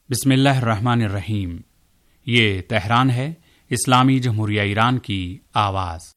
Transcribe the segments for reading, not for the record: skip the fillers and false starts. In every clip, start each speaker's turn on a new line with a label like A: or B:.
A: بسم اللہ الرحمن الرحیم۔ یہ تہران ہے، اسلامی جمہوریہ ایران کی آواز۔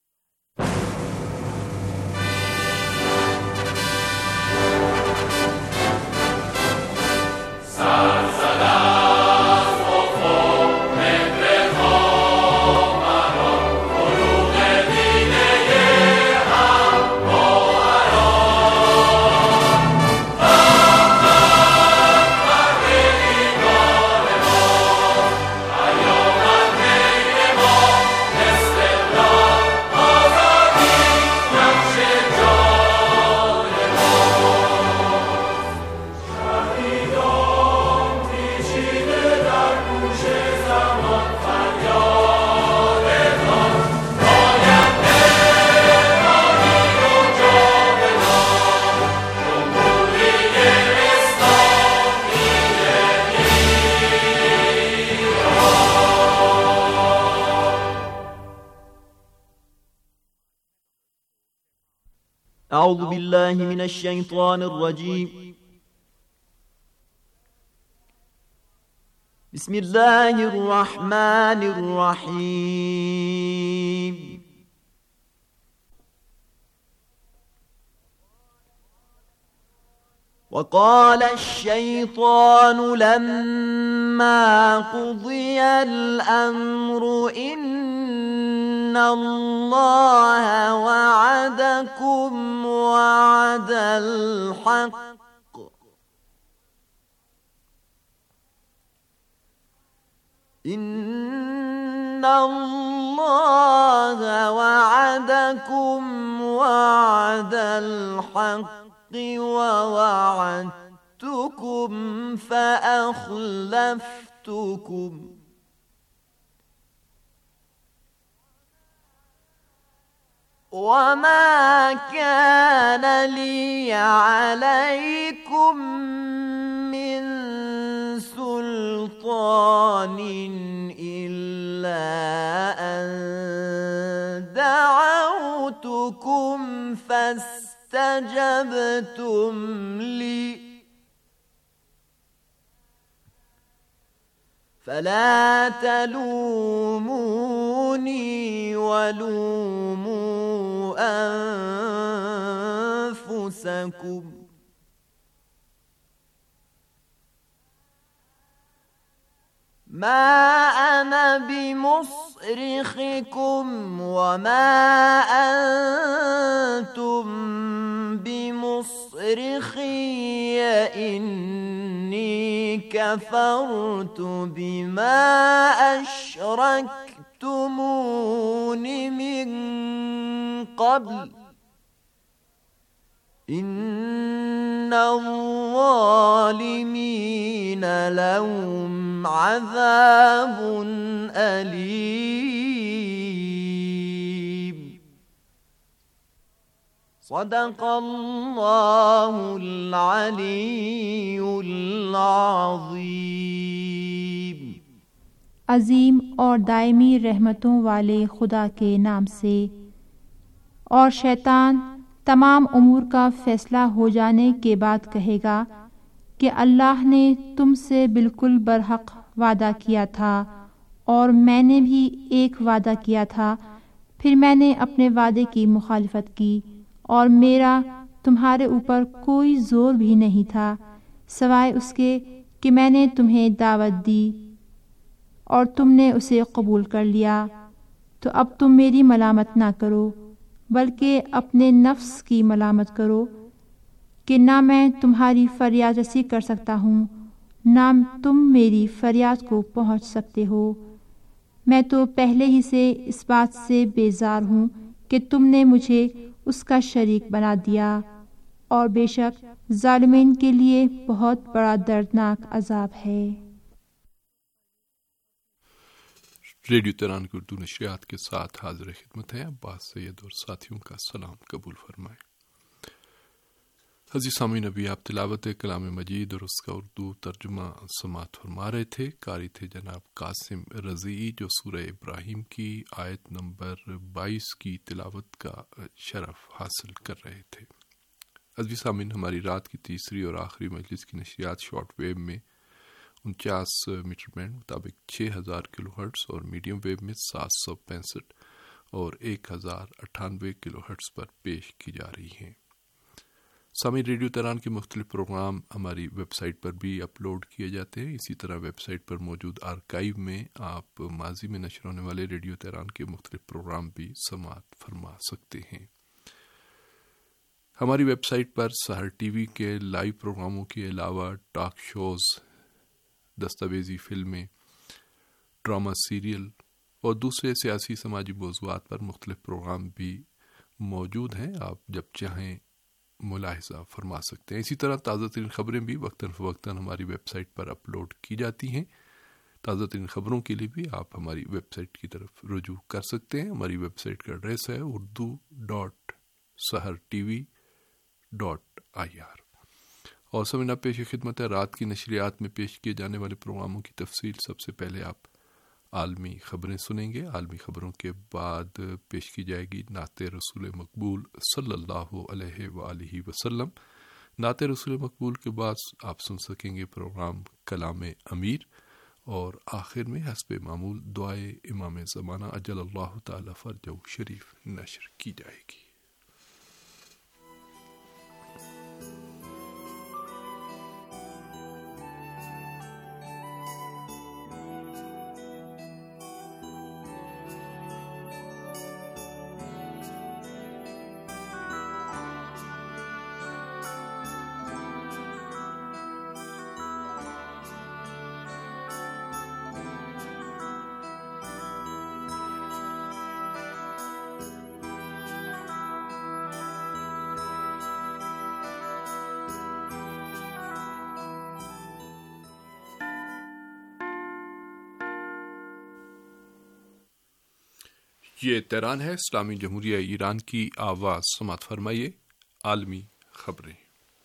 B: اعوذ باللہ من الشیطان الرجیم، بسم اللہ الرحمن الرحیم۔ وقال الشیطان لما قضی الامر ان اللہ وعدکم وعد الحق ان اللہ وعدکم وعد الحق ووعدتکم فأخلفتکم وما كان لي عليكم من سلطان إلا أن دعوتكم فاستجبتم لي فلا تلوموني ولوموا أنفسكم ما أنا بمصرخكم وما أنتم بمصرخي إني كفرت بما أشركتمون من قبل إن الظالمين لهم عذاب أليم۔ صدق اللہ العلی العظیم۔
C: عظیم اور دائمی رحمتوں والے خدا کے نام سے۔ اور شیطان تمام امور کا فیصلہ ہو جانے کے بعد کہے گا کہ اللہ نے تم سے بالکل برحق وعدہ کیا تھا اور میں نے بھی ایک وعدہ کیا تھا، پھر میں نے اپنے وعدے کی مخالفت کی اور میرا تمہارے اوپر کوئی زور بھی نہیں تھا سوائے اس کے کہ میں نے تمہیں دعوت دی اور تم نے اسے قبول کر لیا۔ تو اب تم میری ملامت نہ کرو بلکہ اپنے نفس کی ملامت کرو کہ نہ میں تمہاری فریاد رسی کر سکتا ہوں نہ تم میری فریاد کو پہنچ سکتے ہو۔ میں تو پہلے ہی سے اس بات سے بیزار ہوں کہ تم نے مجھے اس کا شریک بنا دیا، اور بے شک ظالمین کے لیے بہت بڑا دردناک عذاب ہے۔
D: ریڈیو تہران کی اردو نشریات کے ساتھ حاضر خدمت ہے عباس سید اور ساتھیوں کا سلام قبول فرمائیں۔ عزیز سامعین، ابھی آپ تلاوت کلام مجید اور اس کا اردو ترجمہ سماعت فرما رہے تھے۔ قاری تھے جناب قاسم رضیعی، جو سورہ ابراہیم کی آیت نمبر 22 کی تلاوت کا شرف حاصل کر رہے تھے۔ عزیز سامعین، ہماری رات کی تیسری اور آخری مجلس کی نشریات شارٹ ویو میں 49 میٹر بینڈ مطابق 6000 کلو ہرٹز اور میڈیم ویو میں 765 اور 1098 کلو ہرٹز پر پیش کی جا رہی ہیں۔ سامعین، ریڈیو تہران کے مختلف پروگرام ہماری ویب سائٹ پر بھی اپلوڈ کیے جاتے ہیں۔ اسی طرح ویب سائٹ پر موجود آرکائیو میں آپ ماضی میں نشر ہونے والے ریڈیو تہران کے مختلف پروگرام بھی سماعت فرما سکتے ہیں۔ ہماری ویب سائٹ پر سحر ٹی وی کے لائیو پروگراموں کے علاوہ ٹاک شوز، دستاویزی فلمیں، ڈرامہ سیریل اور دوسرے سیاسی سماجی موضوعات پر مختلف پروگرام بھی موجود ہیں۔ آپ جب چاہیں ملاحظہ فرما سکتے ہیں۔ اسی طرح تازہ ترین خبریں بھی وقتاً فوقتاً ہماری ویب سائٹ پر اپلوڈ کی جاتی ہیں۔ تازہ ترین خبروں کے لیے بھی آپ ہماری ویب سائٹ کی طرف رجوع کر سکتے ہیں۔ ہماری ویب سائٹ کا ایڈریس ہے urdu.sahartv.ir۔ اور سمجھنا پیش خدمت ہے رات کی نشریات میں پیش کیے جانے والے پروگراموں کی تفصیل۔ سب سے پہلے آپ عالمی خبریں سنیں گے۔ عالمی خبروں کے بعد پیش کی جائے گی نعت رسول مقبول صلی اللہ علیہ وآلہ وسلم۔ نعت رسول مقبول کے بعد آپ سن سکیں گے پروگرام کلام امیر، اور آخر میں حسب معمول دعائے امام زمانہ اجل اللہ تعالی فرجہ شریف نشر کی جائے گی۔ یہ تہران ہے، اسلامی جمہوریہ ایران کی آواز۔ سماعت فرمائیے عالمی خبریں۔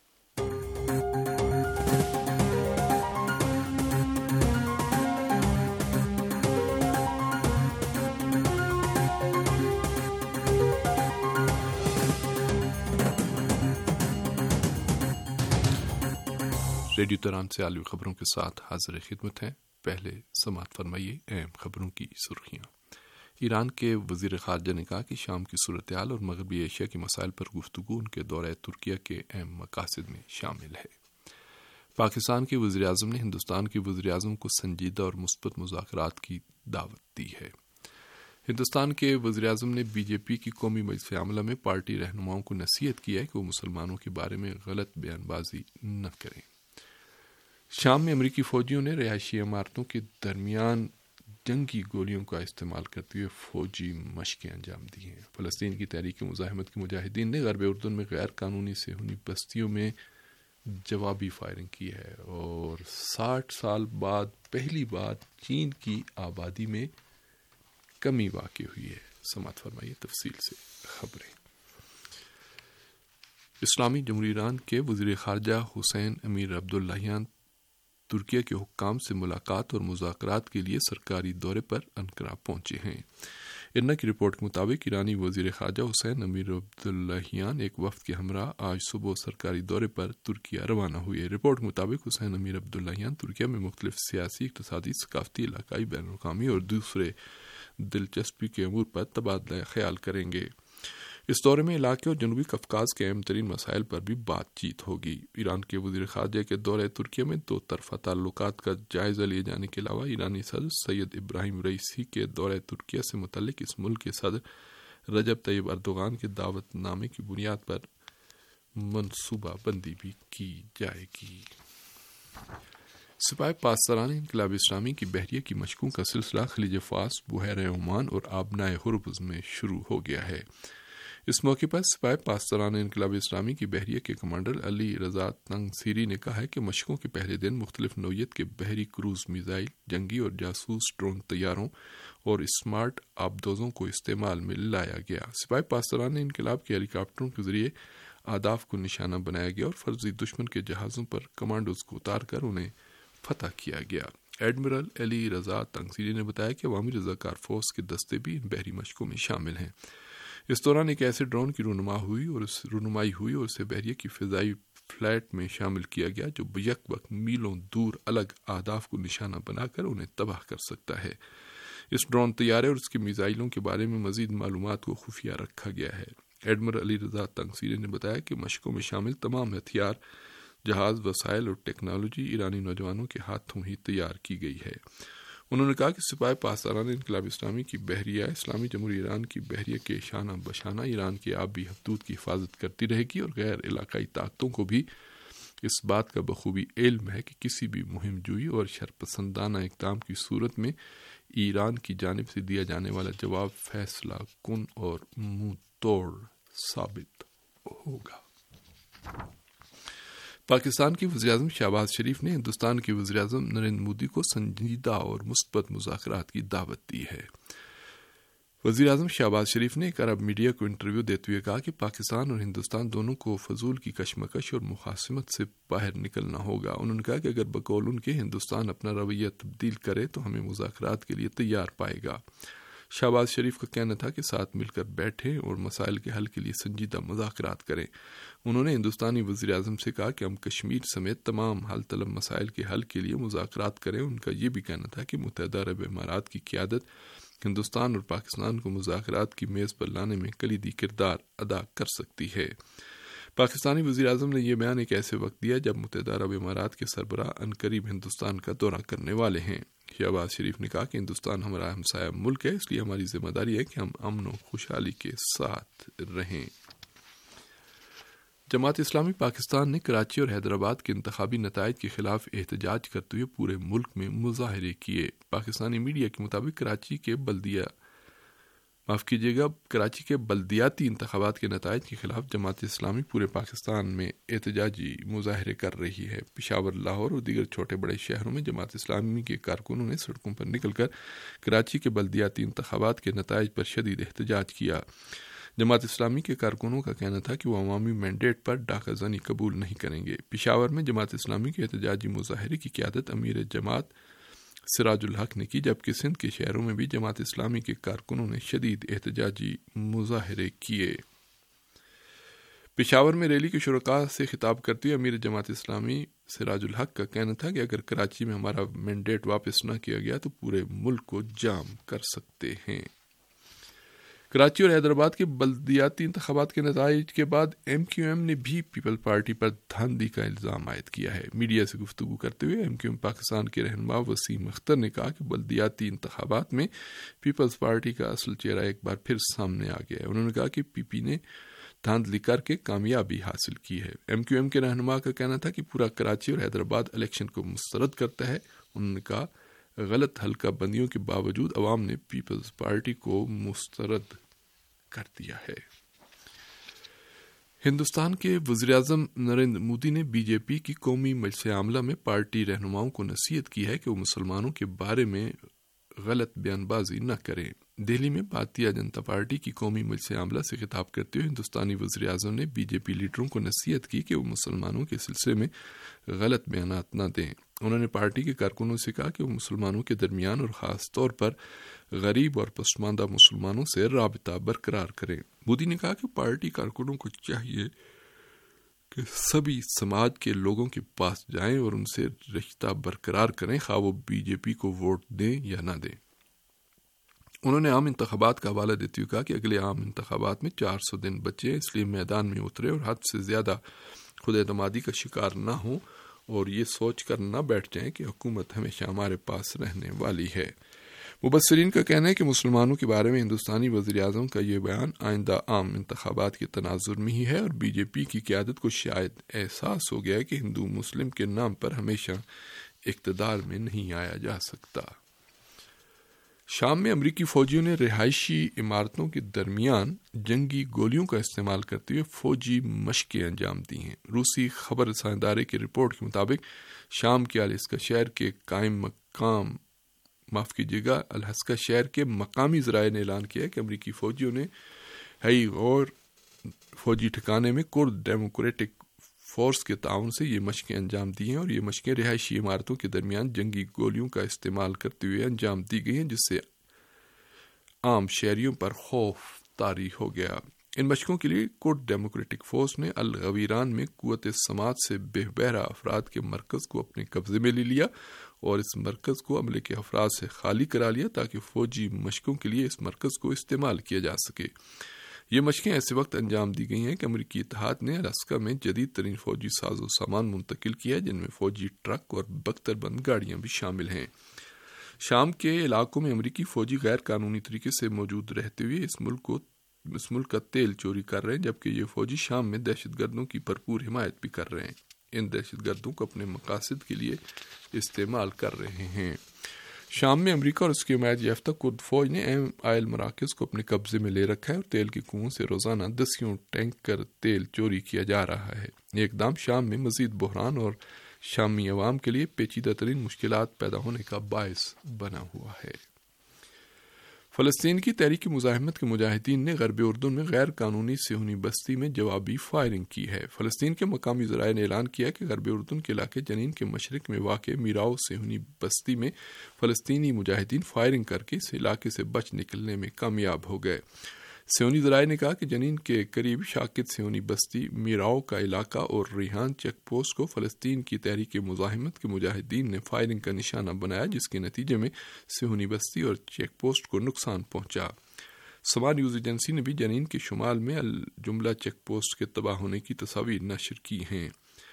D: ریڈیو تہران سے عالمی خبروں کے ساتھ حاضر خدمت ہیں۔ پہلے سماعت فرمائیے اہم خبروں کی سرخیاں۔ ایران کے وزیر خارجہ نے کہا کہ شام کی صورتحال اور مغربی ایشیا کے مسائل پر گفتگو ان کے دورہ ترکیہ کے اہم مقاصد میں شامل ہے۔ پاکستان کے وزیر اعظم نے ہندوستان کے وزیر اعظم کو سنجیدہ اور مثبت مذاکرات کی دعوت دی ہے۔ ہندوستان کے وزیر اعظم نے بی جے پی کی قومی مجلس عاملہ میں پارٹی رہنماؤں کو نصیحت کی ہے کہ وہ مسلمانوں کے بارے میں غلط بیان بازی نہ کریں۔ شام میں امریکی فوجیوں نے رہائشی عمارتوں کے درمیان جنگی گولیوں کا استعمال کرتے ہوئے فوجی مشقیں انجام دی ہیں۔ فلسطین کی تحریک مزاحمت کے مجاہدین نے غرب اردن میں غیر قانونی صہیونی بستیوں میں جوابی فائرنگ کی ہے، اور 60 سال بعد پہلی بار چین کی آبادی میں کمی واقع ہوئی ہے۔ سماعت فرمائیے تفصیل سے خبریں۔ اسلامی جمہوریہ ایران کے وزیر خارجہ حسین امیر عبداللہیان ترکیہ کے حکام سے ملاقات اور مذاکرات کے لیے سرکاری دورے پر انقرہ پہنچے ہیں۔ ارنا کی رپورٹ کے مطابق ایرانی وزیر خارجہ حسین امیر عبداللہیان ایک وفد کے ہمراہ آج صبح سرکاری دورے پر ترکیہ روانہ ہوئے۔ رپورٹ کے مطابق حسین امیر عبداللہیان ترکیہ میں مختلف سیاسی، اقتصادی، ثقافتی، علاقائی، بین الاقوامی اور دوسرے دلچسپی کے امور پر تبادلہ خیال کریں گے۔ اس دورے میں علاقے اور جنوبی قفقاز کے اہم ترین مسائل پر بھی بات چیت ہوگی۔ ایران کے وزیر خارجہ کے دورہ ترکیہ میں دو طرفہ تعلقات کا جائزہ لیے جانے کے علاوہ ایرانی صدر سید ابراہیم رئیسی کے دورہ ترکیہ سے متعلق اس ملک کے صدر رجب طیب اردوغان کے دعوت نامے کی بنیاد پر منصوبہ بندی بھی کی جائے گی۔ سپاہ پاسداران انقلاب اسلامی کی بحریہ کی مشقوں کا سلسلہ خلیج فارس، بحیرہ عمان اور آبنائے ہرمز میں شروع ہو گیا ہے۔ اس موقع پر سپاہ پاسداران انقلاب اسلامی کی بحریہ کے کمانڈر علی رضا تنگسیری نے کہا ہے کہ مشقوں کے پہلے دن مختلف نوعیت کے بحری کروز میزائل، جنگی اور جاسوس ڈرون طیاروں اور اسمارٹ آبدوزوں کو استعمال میں لایا گیا۔ سپاہ پاسداران انقلاب کے ہیلی کاپٹروں کے ذریعے اہداف کو نشانہ بنایا گیا اور فرضی دشمن کے جہازوں پر کمانڈوز کو اتار کر انہیں فتح کیا گیا۔ ایڈمرل علی رضا تنگسیری نے بتایا کہ عوامی رضاکار فورس کے دستے بھی ان بحری مشقوں میں شامل ہیں۔ اس دوران ایک ایسے ڈرون کی رونمائی ہوئی اور اسے بحریہ کی فضائی فلیٹ میں شامل کیا گیا جو یک وقت میلوں دور الگ اہداف کو نشانہ بنا کر انہیں تباہ کر سکتا ہے۔ اس ڈرون طیارے اور اس کے میزائلوں کے بارے میں مزید معلومات کو خفیہ رکھا گیا ہے۔ ایڈمرل علی رضا تنگسیری نے بتایا کہ مشقوں میں شامل تمام ہتھیار، جہاز، وسائل اور ٹیکنالوجی ایرانی نوجوانوں کے ہاتھوں ہی تیار کی گئی ہے۔ انہوں نے کہا کہ سپاہ پاسداران انقلاب اسلامی کی بحریہ اسلامی جمہوریہ ایران کی بحریہ کے شانہ بشانہ ایران کے آبی حدود کی حفاظت کرتی رہے گی، اور غیر علاقائی طاقتوں کو بھی اس بات کا بخوبی علم ہے کہ کسی بھی مہم جوئی اور شرپسندانہ اقدام کی صورت میں ایران کی جانب سے دیا جانے والا جواب فیصلہ کن اور منہ توڑ ثابت ہوگا۔ پاکستان کے وزیراعظم شہباز شریف نے ہندوستان کے وزیراعظم نریندر مودی کو سنجیدہ اور مثبت مذاکرات کی دعوت دی ہے۔ وزیراعظم شہباز شریف نے ایک عرب میڈیا کو انٹرویو دیتے ہوئے کہا کہ پاکستان اور ہندوستان دونوں کو فضول کی کشمکش اور مخاصمت سے باہر نکلنا ہوگا۔ انہوں نے کہا کہ اگر بقول ان کے ہندوستان اپنا رویہ تبدیل کرے تو ہمیں مذاکرات کے لیے تیار پائے گا۔ شہباز شریف کا کہنا تھا کہ ساتھ مل کر بیٹھیں اور مسائل کے حل کے لیے سنجیدہ مذاکرات کریں۔ انہوں نے ہندوستانی وزیر اعظم سے کہا کہ ہم کشمیر سمیت تمام حل طلب مسائل کے حل کے لیے مذاکرات کریں۔ ان کا یہ بھی کہنا تھا کہ متحدہ عرب امارات کی قیادت ہندوستان اور پاکستان کو مذاکرات کی میز پر لانے میں کلیدی کردار ادا کر سکتی ہے۔ پاکستانی وزیر اعظم نے یہ بیان ایک ایسے وقت دیا جب متحدہ عرب امارات کے سربراہ عنقریب ہندوستان کا دورہ کرنے والے ہیں۔ شہباز شریف نے کہا کہ ہندوستان ہمارا ہمسایہ ملک ہے، اس لیے ہماری ذمہ داری ہے کہ ہم امن و خوشحالی کے ساتھ رہیں۔ جماعت اسلامی پاکستان نے کراچی اور حیدرآباد کے انتخابی نتائج کے خلاف احتجاج کرتے ہوئے پورے ملک میں مظاہرے کیے۔ پاکستانی میڈیا کے مطابق کراچی کے بلدیاتی انتخابات کے نتائج کے خلاف جماعت اسلامی پورے پاکستان میں احتجاجی مظاہرے کر رہی ہے۔ پشاور، لاہور اور دیگر چھوٹے بڑے شہروں میں جماعت اسلامی کے کارکنوں نے سڑکوں پر نکل کر کراچی کے بلدیاتی انتخابات کے نتائج پر شدید احتجاج کیا۔ جماعت اسلامی کے کارکنوں کا کہنا تھا کہ وہ عوامی مینڈیٹ پر ڈاکہ زنی قبول نہیں کریں گے۔ پشاور میں جماعت اسلامی کے احتجاجی مظاہرے کی قیادت امیر جماعت سراج الحق نے کی، جبکہ سندھ کے شہروں میں بھی جماعت اسلامی کے کارکنوں نے شدید احتجاجی مظاہرے کیے۔ پشاور میں ریلی کے شرکاء سے خطاب کرتے ہوئے امیر جماعت اسلامی سراج الحق کا کہنا تھا کہ اگر کراچی میں ہمارا مینڈیٹ واپس نہ کیا گیا تو پورے ملک کو جام کر سکتے ہیں۔ کراچی اور حیدرآباد کے بلدیاتی انتخابات کے نتائج کے بعد ایم کیو ایم نے بھی پیپل پارٹی پر دھاندلی کا الزام عائد کیا ہے۔ میڈیا سے گفتگو کرتے ہوئے ایم کیو ایم پاکستان کے رہنما وسیم اختر نے کہا کہ بلدیاتی انتخابات میں پیپلز پارٹی کا اصل چہرہ ایک بار پھر سامنے آ گیا ہے۔ انہوں نے کہا کہ پی پی نے دھاندلی کر کے کامیابی حاصل کی ہے۔ ایم کیو ایم کے رہنما کا کہنا تھا کہ پورا کراچی اور حیدرآباد الیکشن کو مسترد کرتا ہے۔ انہوں نے کہا غلط حلقہ بندیوں کے باوجود عوام نے پیپلز پارٹی کو مسترد کر دیا ہے۔ ہندوستان کے وزیراعظم نریندر مودی نے بی جے پی کی قومی مجلس عاملہ میں پارٹی رہنماؤں کو نصیحت کی ہے کہ وہ مسلمانوں کے بارے میں غلط بیان بازی نہ کریں۔ دہلی میں بھارتیہ جنتا پارٹی کی قومی مجلس عاملہ سے خطاب کرتے ہوئے ہندوستانی وزیر اعظم نے بی جے پی لیڈروں کو نصیحت کی کہ وہ مسلمانوں کے سلسلے میں غلط بیانات نہ دیں۔ انہوں نے پارٹی کے کارکنوں سے کہا کہ وہ مسلمانوں کے درمیان اور خاص طور پر غریب اور پسماندہ مسلمانوں سے رابطہ برقرار کریں۔ مودی نے کہا کہ پارٹی کارکنوں کو چاہیے کہ سبھی سماج کے لوگوں کے پاس جائیں اور ان سے رشتہ برقرار کریں، خواہ وہ بی جے پی کو ووٹ دیں یا نہ دیں۔ انہوں نے عام انتخابات کا حوالہ دیتے ہوئے کہا کہ اگلے عام انتخابات میں 400 دن بچے، اس لیے میدان میں اترے اور حد سے زیادہ خود اعتمادی کا شکار نہ ہوں اور یہ سوچ کر نہ بیٹھ جائیں کہ حکومت ہمیشہ ہمارے پاس رہنے والی ہے۔ مبصرین کا کہنا ہے کہ مسلمانوں کے بارے میں ہندوستانی وزیر اعظم کا یہ بیان آئندہ عام انتخابات کے تناظر میں ہی ہے، اور بی جے پی کی قیادت کو شاید احساس ہو گیا ہے کہ ہندو مسلم کے نام پر ہمیشہ اقتدار میں نہیں آیا جا سکتا۔ شام میں امریکی فوجیوں نے رہائشی عمارتوں کے درمیان جنگی گولیوں کا استعمال کرتے ہوئے فوجی مشقیں انجام دی ہیں۔ روسی خبر رساں ادارے کی رپورٹ کے مطابق شام کے الحسکا شہر کے مقامی ذرائع نے اعلان کیا کہ امریکی فوجیوں نے ہئی غور فوجی ٹھکانے میں کرد ڈیموکریٹک فورس کے تعاون سے یہ مشقیں انجام دی ہیں، اور یہ مشقیں رہائشی عمارتوں کے درمیان جنگی گولیوں کا استعمال کرتے ہوئے انجام دی گئی ہیں، جس سے عام شہریوں پر خوف طاری ہو گیا۔ ان مشقوں کے لیے کرد ڈیموکریٹک فورس نے الغویران میں قوت سماعت سے بے بہرہ افراد کے مرکز کو اپنے قبضے میں لے لیا اور اس مرکز کو عملے کے افراد سے خالی کرا لیا تاکہ فوجی مشقوں کے لیے اس مرکز کو استعمال کیا جا سکے۔ یہ مشقیں ایسے وقت انجام دی گئی ہیں کہ امریکی اتحاد نے الاسکا میں جدید ترین فوجی ساز و سامان منتقل کیا، جن میں فوجی ٹرک اور بختر بند گاڑیاں بھی شامل ہیں۔ شام کے علاقوں میں امریکی فوجی غیر قانونی طریقے سے موجود رہتے ہوئے اس ملک کا تیل چوری کر رہے ہیں، جبکہ یہ فوجی شام میں دہشت گردوں کی بھرپور حمایت بھی کر رہے ہیں۔ ان دہشت گردوں کو اپنے مقاصد کے لیے استعمال کر رہے ہیں۔ شام میں امریکہ اور اس کی حمایت یافتہ کرد فوج نے اہم آئل مراکز کو اپنے قبضے میں لے رکھا ہے اور تیل کی کنوؤں سے روزانہ دسیوں ٹینکر تیل چوری کیا جا رہا ہے۔ یہ اقدام شام میں مزید بحران اور شامی عوام کے لیے پیچیدہ ترین مشکلات پیدا ہونے کا باعث بنا ہوا ہے۔ فلسطین کی تحریک مزاحمت کے مجاہدین نے غربی اردن میں غیر قانونی صہیونی بستی میں جوابی فائرنگ کی ہے۔ فلسطین کے مقامی ذرائع نے اعلان کیا کہ غربی اردن کے علاقے جنین کے مشرق میں واقع میراؤ صہیونی بستی میں فلسطینی مجاہدین فائرنگ کر کے اس علاقے سے بچ نکلنے میں کامیاب ہو گئے۔ صہیونی ذرائع نے کہا کہ جنین کے قریب شاکت صہیونی بستی میراؤ کا علاقہ اور ریحان چیک پوسٹ کو فلسطین کی تحریک مزاحمت کے مجاہدین نے فائرنگ کا نشانہ بنایا، جس کے نتیجے میں صہیونی بستی اور چیک پوسٹ کو نقصان پہنچا۔ سما نیوز ایجنسی نے بھی جنین کے شمال میں الجملہ چیک پوسٹ کے تباہ ہونے کی تصاویر نشر کی ہیں۔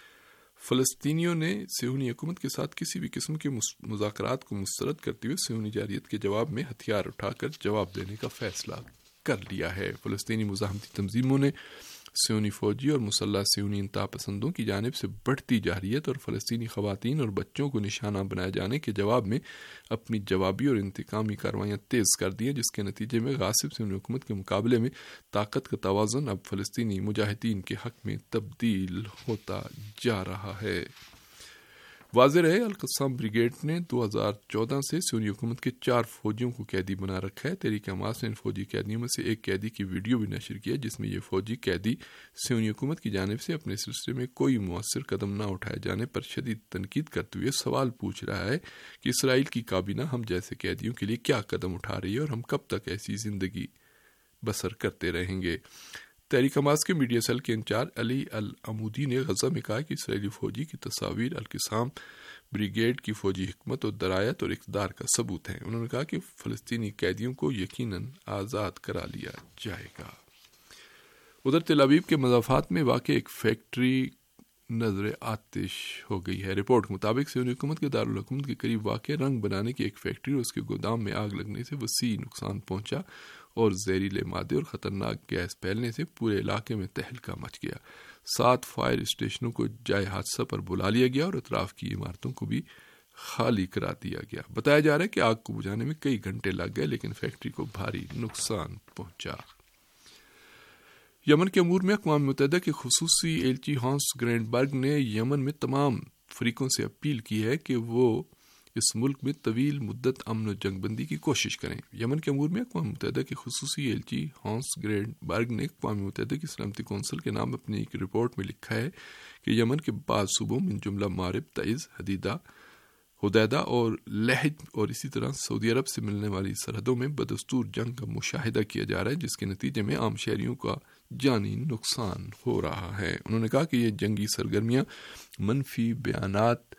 D: فلسطینیوں نے صہیونی حکومت کے ساتھ کسی بھی قسم کے مذاکرات کو مسترد کرتے ہوئے صہیونی جارحیت کے جواب میں ہتھیار اٹھا کر جواب دینے کا فیصلہ کر لیا ہے۔ فلسطینی مزاحمتی تنظیموں نے صہیونی فوجی اور مسلح صہیونی انتہا پسندوں کی جانب سے بڑھتی جارحیت اور فلسطینی خواتین اور بچوں کو نشانہ بنائے جانے کے جواب میں اپنی جوابی اور انتقامی کارروائیاں تیز کر دی ہیں، جس کے نتیجے میں غاصب صہیونی حکومت کے مقابلے میں طاقت کا توازن اب فلسطینی مجاہدین کے حق میں تبدیل ہوتا جا رہا ہے۔ واضح رہے، القسام بریگیڈ نے 2014 سے صہیونی حکومت کے 4 فوجیوں کو قیدی بنا رکھا ہے۔ تحریک حماس نے ان فوجی قیدیوں میں سے ایک قیدی کی ویڈیو بھی نشر کیا، جس میں یہ فوجی قیدی صہیونی حکومت کی جانب سے اپنے سلسلے میں کوئی مؤثر قدم نہ اٹھائے جانے پر شدید تنقید کرتے ہوئے سوال پوچھ رہا ہے کہ اسرائیل کی کابینہ ہم جیسے قیدیوں کے لیے کیا قدم اٹھا رہی ہے اور ہم کب تک ایسی زندگی بسر کرتے رہیں گے۔ تحریک حماس کے میڈیا سیل کے انچارج علی العمودی نے غزہ میں کہا کہ اسرائیلی فوجی کی تصاویر القسام بریگیڈ کی فوجی حکمت اور درایت اور اقتدار کا ثبوت ہیں۔ انہوں نے کہا کہ فلسطینی قیدیوں کو یقیناً آزاد کرا لیا جائے گا۔ ادھر تل ابیب کے مضافات میں واقع ایک فیکٹری نظر آتش ہو گئی ہے۔ رپورٹ کے مطابق صہیونی حکومت کے دارالحکومت کے قریب واقع رنگ بنانے کی ایک فیکٹری اور اس کے گودام میں آگ لگنے سے وسیع نقصان پہنچا اور زہریلے مادے اور خطرناک گیس پھیلنے سے پورے علاقے میں تہلکہ مچ گیا۔ 7 فائر اسٹیشنوں کو جائے حادثہ پر بلا لیا گیا اور اطراف کی عمارتوں کو بھی خالی کرا دیا گیا۔ بتایا جا رہا ہے کہ آگ کو بجھانے میں کئی گھنٹے لگ گئے، لیکن فیکٹری کو بھاری نقصان پہنچا۔ یمن کے امور میں اقوام متحدہ کے خصوصی ایلچی ہانس گرینڈبرگ نے یمن میں تمام فریقوں سے اپیل کی ہے کہ وہ اس ملک میں طویل مدت امن و جنگ بندی کی کوشش کریں۔ یمن کے امور میں اقوام متحدہ کے خصوصی ایلچی ہانس گرینڈبرگ نے اقوام متحدہ کی سلامتی کونسل کے نام اپنی ایک رپورٹ میں لکھا ہے کہ یمن کے بعض صوبوں من جملہ مارب، تعز، حدیدہ اور لحج اور اسی طرح سعودی عرب سے ملنے والی سرحدوں میں بدستور جنگ کا مشاہدہ کیا جا رہا ہے، جس کے نتیجے میں عام شہریوں کا جانی نقصان ہو رہا ہے۔ انہوں نے کہا کہ یہ جنگی سرگرمیاں منفی بیانات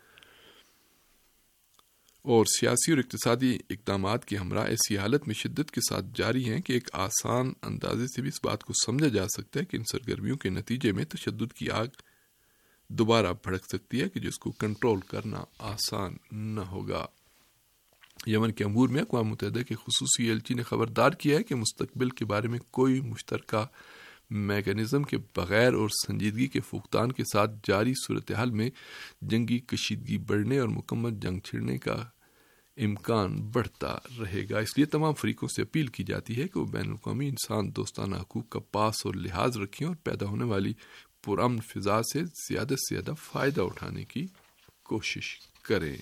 D: اور سیاسی اور اقتصادی اقدامات کے ہمراہ ایسی حالت میں شدت کے ساتھ جاری ہیں کہ ایک آسان اندازے سے بھی اس بات کو سمجھا جا سکتا ہے کہ ان سرگرمیوں کے نتیجے میں تشدد کی آگ دوبارہ بھڑک سکتی ہے کہ جس کو کنٹرول کرنا آسان نہ ہوگا۔ یمن کے امور میں اقوام متحدہ کے خصوصی ایلچی نے خبردار کیا ہے کہ مستقبل کے بارے میں کوئی مشترکہ میکانزم کے بغیر اور سنجیدگی کے فقدان کے ساتھ جاری صورتحال میں جنگی کشیدگی بڑھنے اور مکمل جنگ چھڑنے کا امکان بڑھتا رہے گا۔ اس لیے تمام فریقوں سے اپیل کی جاتی ہے کہ وہ بین الاقوامی انسان دوستانہ حقوق کا پاس اور لحاظ رکھیں اور پیدا ہونے والی پرامن فضا سے زیادہ فائدہ اٹھانے کی کوشش کریں۔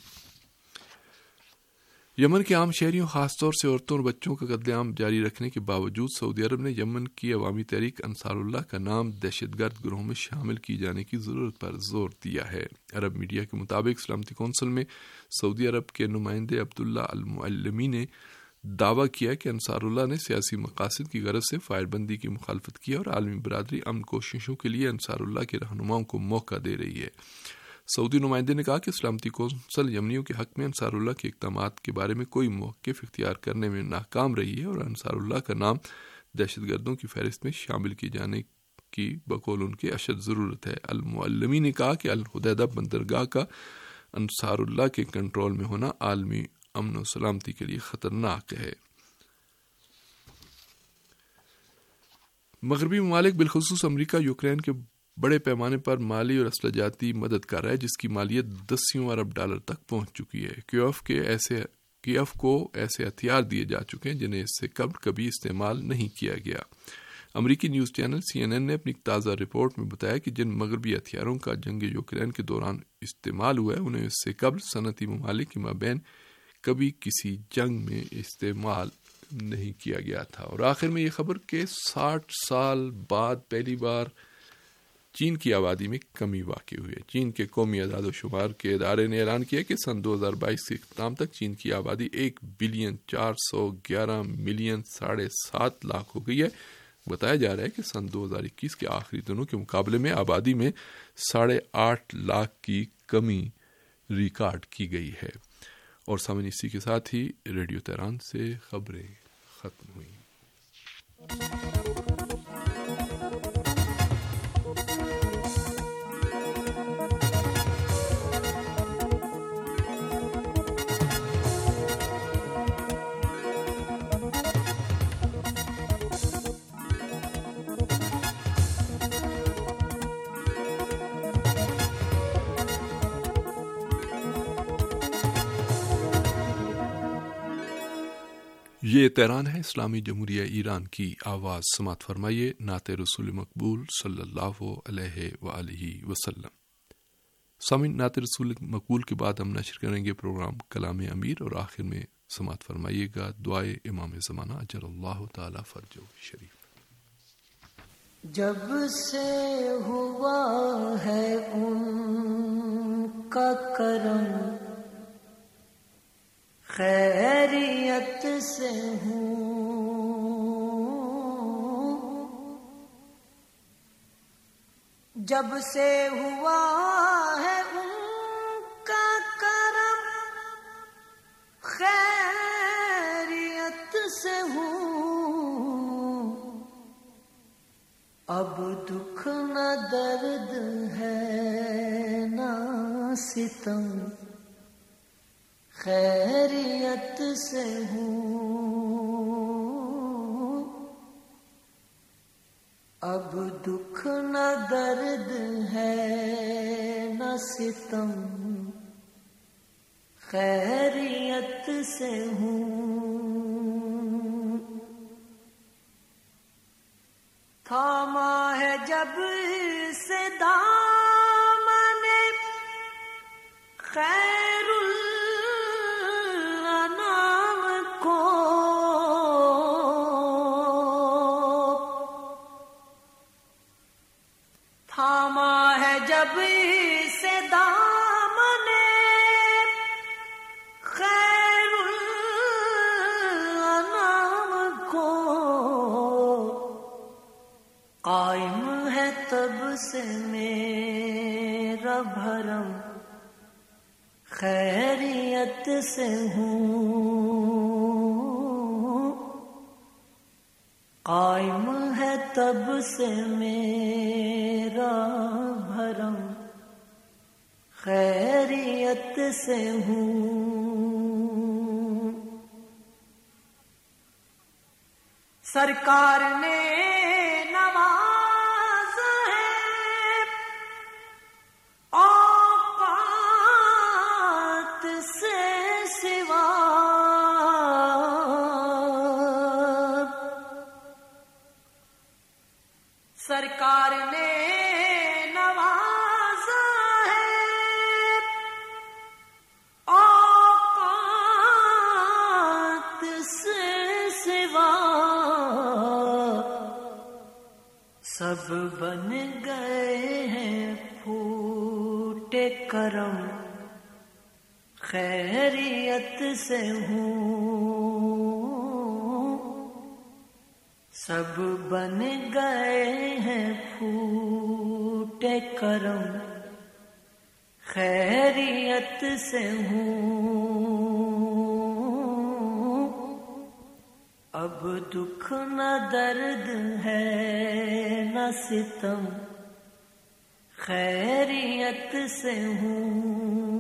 D: یمن کے عام شہریوں خاص طور سے عورتوں اور بچوں کا قتل عام جاری رکھنے کے باوجود سعودی عرب نے یمن کی عوامی تحریک انصار اللہ کا نام دہشت گرد گروہوں میں شامل کی جانے کی ضرورت پر زور دیا ہے۔ عرب میڈیا کے مطابق سلامتی کونسل میں سعودی عرب کے نمائندے عبداللہ المعلمی نے دعویٰ کیا کہ انصار اللہ نے سیاسی مقاصد کی غرض سے فائر بندی کی مخالفت کی اور عالمی برادری امن کوششوں کے لیے انصار اللہ کے رہنماؤں کو موقع دے رہی ہے۔ سعودی نمائندے نے کہا کہ سلامتی کونسل یمنیوں کے حق میں انصار اللہ کے اقدامات کے بارے میں کوئی موقف اختیار کرنے میں ناکام رہی ہے اور انصار اللہ کا نام دہشت گردوں کی فہرست میں شامل کیے جانے کی بقول ان کے اشد ضرورت ہے۔ المعلمی نے کہا کہ الحدیدہ بندرگاہ کا انصار اللہ کے کنٹرول میں ہونا عالمی امن و سلامتی کے لیے خطرناک ہے۔ مغربی ممالک بالخصوص امریکہ یوکرین کے بڑے پیمانے پر مالی اور اسلحہ جاتی مدد کر رہا ہے جس کی مالیت $10 ارب تک پہنچ چکی ہے۔ کیف کو ایسے ہتھیار دیے جا چکے ہیں جنہیں اس سے قبل کبھی استعمال نہیں کیا گیا۔ امریکی نیوز چینل CNN نے اپنی تازہ رپورٹ میں بتایا کہ جن مغربی ہتھیاروں کا جنگ یوکرین کے دوران استعمال ہوا ہے انہیں اس سے قبل صنعتی ممالک کے مابین کبھی کسی جنگ میں استعمال نہیں کیا گیا تھا۔ اور آخر میں یہ خبر کہ 60 سال بعد پہلی بار چین کی آبادی میں کمی واقع ہوئی ہے۔ چین کے قومی اعداد و شمار کے ادارے نے اعلان کیا کہ سن 2022 کے اختتام تک چین کی آبادی 1,411,700,000 ہو گئی ہے۔ بتایا جا رہا ہے کہ سن 2021 کے آخری دنوں کے مقابلے میں آبادی میں 8.5 لاکھ کی کمی ریکارڈ کی گئی ہے۔ اور سامعین اسی کے ساتھ ہی ریڈیو تہران سے خبریں ختم ہوئیں۔ یہ تہران ہے، اسلامی جمہوریہ ایران کی آواز۔ سماعت فرمائیے نعت رسول مقبول صلی اللہ علیہ وآلہ وسلم۔ سامعین، نعت رسول مقبول کے بعد ہم نشر کریں گے پروگرام کلام امیر اور آخر میں سماعت فرمائیے گا دعائے امام زمانہ اجل اللہ تعالی فرجہ شریف۔
E: جب سے ہوا ہے ان کا کرم، خیریت سے ہوں، جب سے ہوا ہے ان کا کرم، خیریت سے ہوں، اب دکھ نہ درد ہے نہ ستم، خیریت سے ہوں، اب دکھ نہ درد ہے نہ ستم، خیریت سے ہوں، تھاما ہے جب سے دامن خیر جب سے دامن خیر الانام کو قائم ہے تب سے میرا بھرم، خیریت سے ہوں، قائم ہے تب سے میرا بھرم، خیریت سے ہوں، سرکار نے نواز ہے اوقات سے سوا، سرکار نے نوازا ہے اوقات سے سوا، سب بن گئے ہیں پھوٹے کرم، خیریت سے ہوں، سب بن گئے ہیں پھوٹے کرم، خیریت سے ہوں، اب دکھ نہ درد ہے نہ ستم، خیریت سے ہوں۔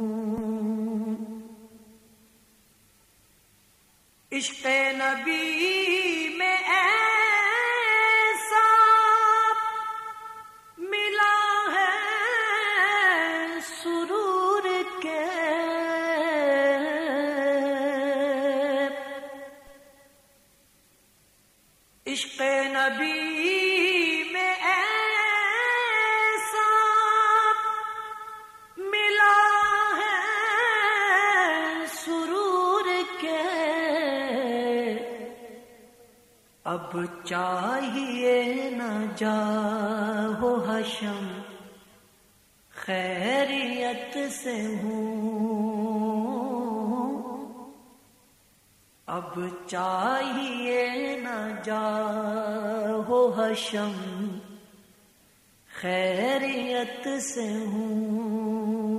E: عشق نبی میں ایسا ملا ہے سرور کے، عشق نبی میں ایسا ملا ہے سرور کے، اب چاہیے نہ جاؤ حشم، خیریت سے ہوں، اب چاہیے نہ جاؤ حشم، خیریت سے ہوں،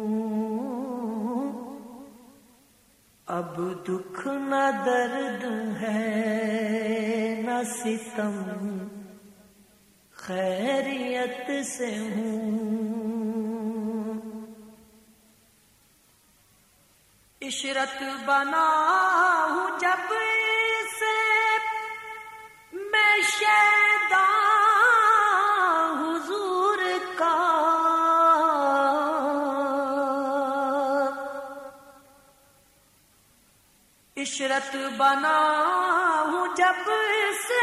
E: اب دکھ نہ درد ہے نہ ستم، خیریت سے ہوں۔ عشرت بنا ہوں جب سے میں شیدا حضور کا، عشرت بنا ہوں جب سے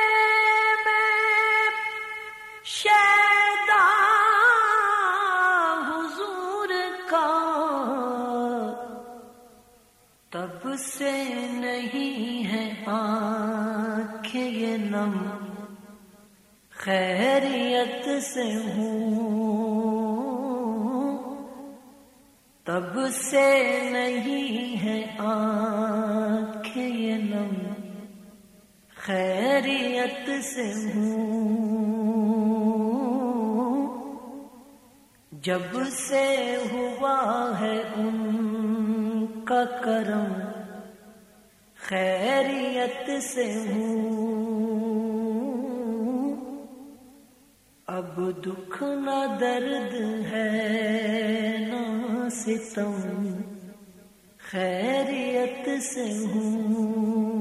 E: میں شیدا حضور کا، تب سے نہیں ہے آنکھیں یہ نم، خیریت سے ہوں، تب سے نہیں ہے آنکھیں یہ نم، خیریت سے ہوں، جب سے ہوا ہے ان کا کرم، خیریت سے ہوں، اب دکھ نہ درد ہے نہ ستم، خیریت سے ہوں۔